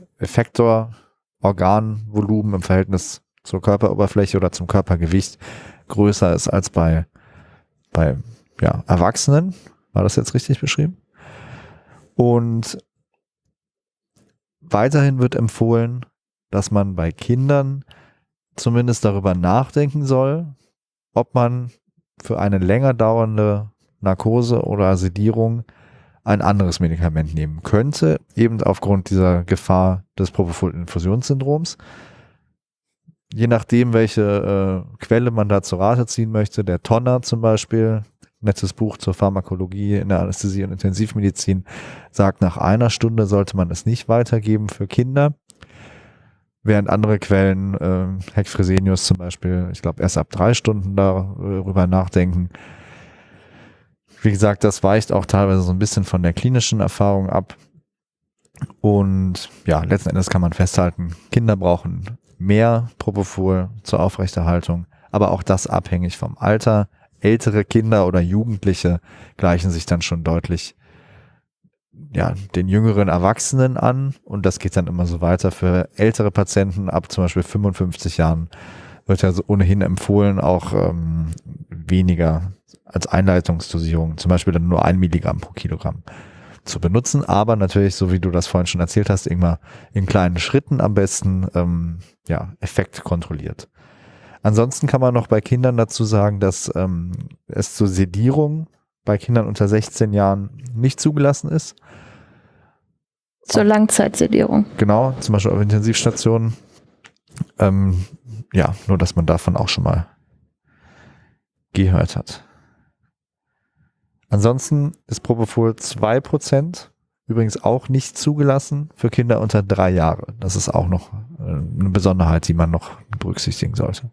Effektor-Organvolumen im Verhältnis zur Körperoberfläche oder zum Körpergewicht größer ist als bei, bei ja, Erwachsenen. War das jetzt richtig beschrieben? Und weiterhin wird empfohlen, dass man bei Kindern zumindest darüber nachdenken soll, ob man für eine länger dauernde Narkose oder Sedierung ein anderes Medikament nehmen könnte, eben aufgrund dieser Gefahr des Propofol-Infusionssyndroms. Je nachdem, welche äh, Quelle man da zur Rate ziehen möchte, der Tonner zum Beispiel, nettes Buch zur Pharmakologie in der Anästhesie und Intensivmedizin, sagt, nach einer Stunde sollte man es nicht weitergeben für Kinder. Während andere Quellen, äh, Heck Fresenius zum Beispiel, ich glaube erst ab drei Stunden darüber nachdenken. Wie gesagt, das weicht auch teilweise so ein bisschen von der klinischen Erfahrung ab. Und ja, letzten Endes kann man festhalten, Kinder brauchen mehr Propofol zur Aufrechterhaltung, aber auch das abhängig vom Alter. Ältere Kinder oder Jugendliche gleichen sich dann schon deutlich ja, den jüngeren Erwachsenen an und das geht dann immer so weiter. Für ältere Patienten ab zum Beispiel fünfundfünfzig Jahren wird ja so ohnehin empfohlen, auch ähm, weniger als Einleitungsdosierung, zum Beispiel dann nur ein Milligramm pro Kilogramm zu benutzen, aber natürlich, so wie du das vorhin schon erzählt hast, immer in kleinen Schritten am besten ähm, ja, Effekt kontrolliert. Ansonsten kann man noch bei Kindern dazu sagen, dass ähm, es zur Sedierung bei Kindern unter sechzehn Jahren nicht zugelassen ist. Zur Langzeitsedierung. Genau, zum Beispiel auf Intensivstationen. Ähm, ja, nur dass man davon auch schon mal gehört hat. Ansonsten ist Propofol zwei Prozent übrigens auch nicht zugelassen für Kinder unter drei Jahre. Das ist auch noch eine Besonderheit, die man noch berücksichtigen sollte.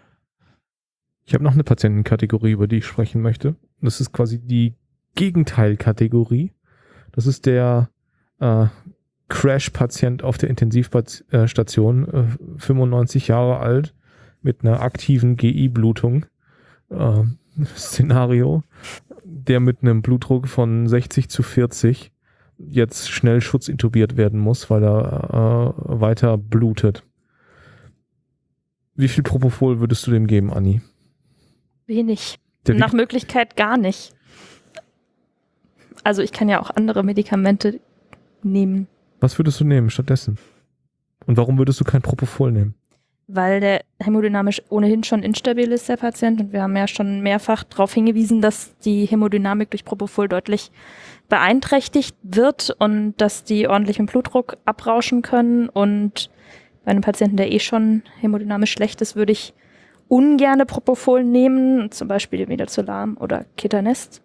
Ich habe noch eine Patientenkategorie, über die ich sprechen möchte. Das ist quasi die Gegenteilkategorie. Das ist der äh, Crash-Patient auf der Intensivstation, äh, fünfundneunzig Jahre alt, mit einer aktiven G I-Blutung. Äh, Szenario, der mit einem Blutdruck von sechzig zu vierzig jetzt schnell schutzintubiert werden muss, weil er äh, weiter blutet. Wie viel Propofol würdest du dem geben, Anni? Wenig. Der Nach wiegt- Möglichkeit gar nicht. Also ich kann ja auch andere Medikamente nehmen, Was würdest du nehmen stattdessen? Und warum würdest du kein Propofol nehmen? weil der hämodynamisch ohnehin schon instabil ist, der Patient. Und wir haben ja schon mehrfach darauf hingewiesen, dass die Hämodynamik durch Propofol deutlich beeinträchtigt wird und dass die ordentlich mit Blutdruck abrauschen können. Und bei einem Patienten, der eh schon hämodynamisch schlecht ist, würde ich ungerne Propofol nehmen, zum Beispiel Midazolam oder Ketanest.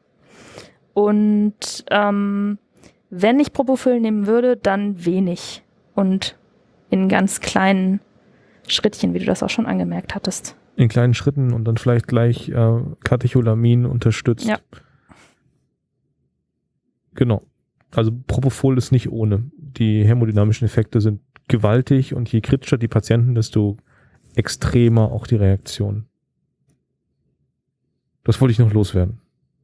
Und ähm, wenn ich Propofol nehmen würde, dann wenig und in ganz kleinen Schrittchen, wie du das auch schon angemerkt hattest. In kleinen Schritten und dann vielleicht gleich äh, Katecholamin unterstützt. Ja. Genau. Also Propofol ist nicht ohne. Die hämodynamischen Effekte sind gewaltig und je kritischer die Patienten, desto extremer auch die Reaktion. Das wollte ich noch loswerden.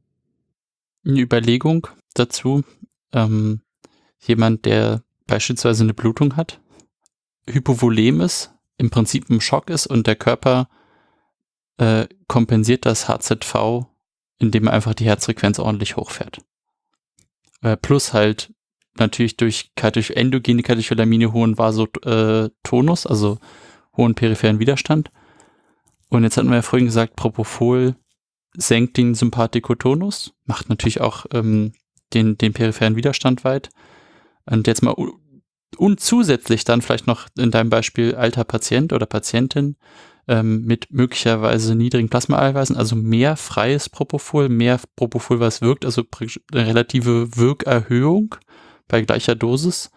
Eine Überlegung dazu. Ähm, jemand, der beispielsweise eine Blutung hat, hypovolem ist, im Prinzip im Schock ist und der Körper äh, kompensiert das H Z V, indem er einfach die Herzfrequenz ordentlich hochfährt. Äh, plus halt natürlich durch Katech- endogene Katecholamine hohen Vasotonus, also hohen peripheren Widerstand. Und jetzt hatten wir ja vorhin gesagt, Propofol senkt den Sympathikotonus, macht natürlich auch ähm, den, den peripheren Widerstand weit. Und jetzt mal und zusätzlich dann vielleicht noch in deinem Beispiel alter Patient oder Patientin ähm, mit möglicherweise niedrigen Plasmaeiweißen, also mehr freies Propofol, mehr Propofol, was wirkt, also eine relative Wirkerhöhung bei gleicher Dosis.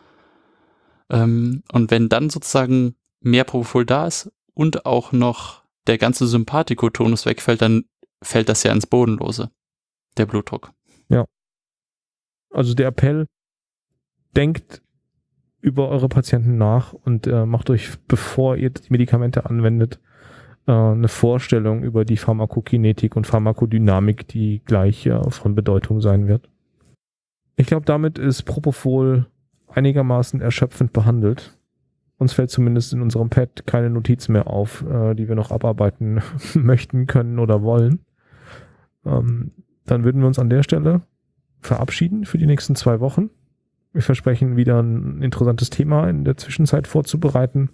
Ähm, und wenn dann sozusagen mehr Propofol da ist und auch noch der ganze Sympathikotonus wegfällt, dann fällt das ja ins Bodenlose, der Blutdruck. Ja. Also der Appell, denkt über eure Patienten nach und äh, macht euch, bevor ihr die Medikamente anwendet, äh, eine Vorstellung über die Pharmakokinetik und Pharmakodynamik, die gleich äh, von Bedeutung sein wird. Ich glaube, damit ist Propofol einigermaßen erschöpfend behandelt. Uns fällt zumindest in unserem Pad keine Notiz mehr auf, äh, die wir noch abarbeiten möchten, können oder wollen. Ähm, dann würden wir uns an der Stelle verabschieden für die nächsten zwei Wochen. Wir versprechen wieder ein interessantes Thema in der Zwischenzeit vorzubereiten.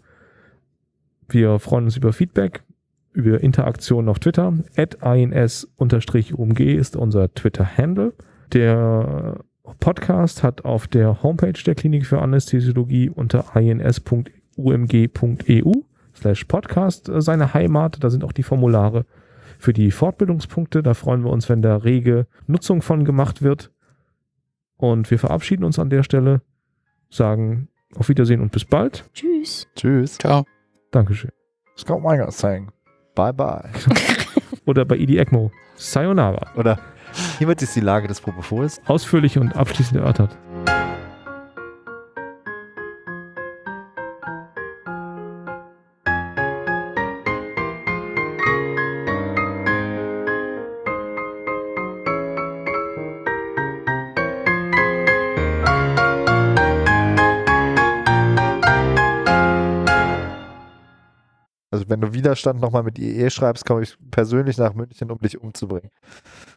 Wir freuen uns über Feedback, über Interaktionen auf Twitter. at ins U M G ist unser Twitter-Handle. Der Podcast hat auf der Homepage der Klinik für Anästhesiologie unter ins punkt u m g punkt e u slash podcast seine Heimat. Da sind auch die Formulare für die Fortbildungspunkte. Da freuen wir uns, wenn da rege Nutzung von gemacht wird. Und wir verabschieden uns an der Stelle, sagen auf Wiedersehen und bis bald. Tschüss. Tschüss. Ciao. Dankeschön. Scott Meiger saying bye bye. Oder bei I D ECMO. Sayonara. Oder hiermit ist die Lage des Propofols. Ausführlich und abschließend erörtert. Also wenn du Widerstand nochmal mit I E schreibst, komme ich persönlich nach München, um dich umzubringen.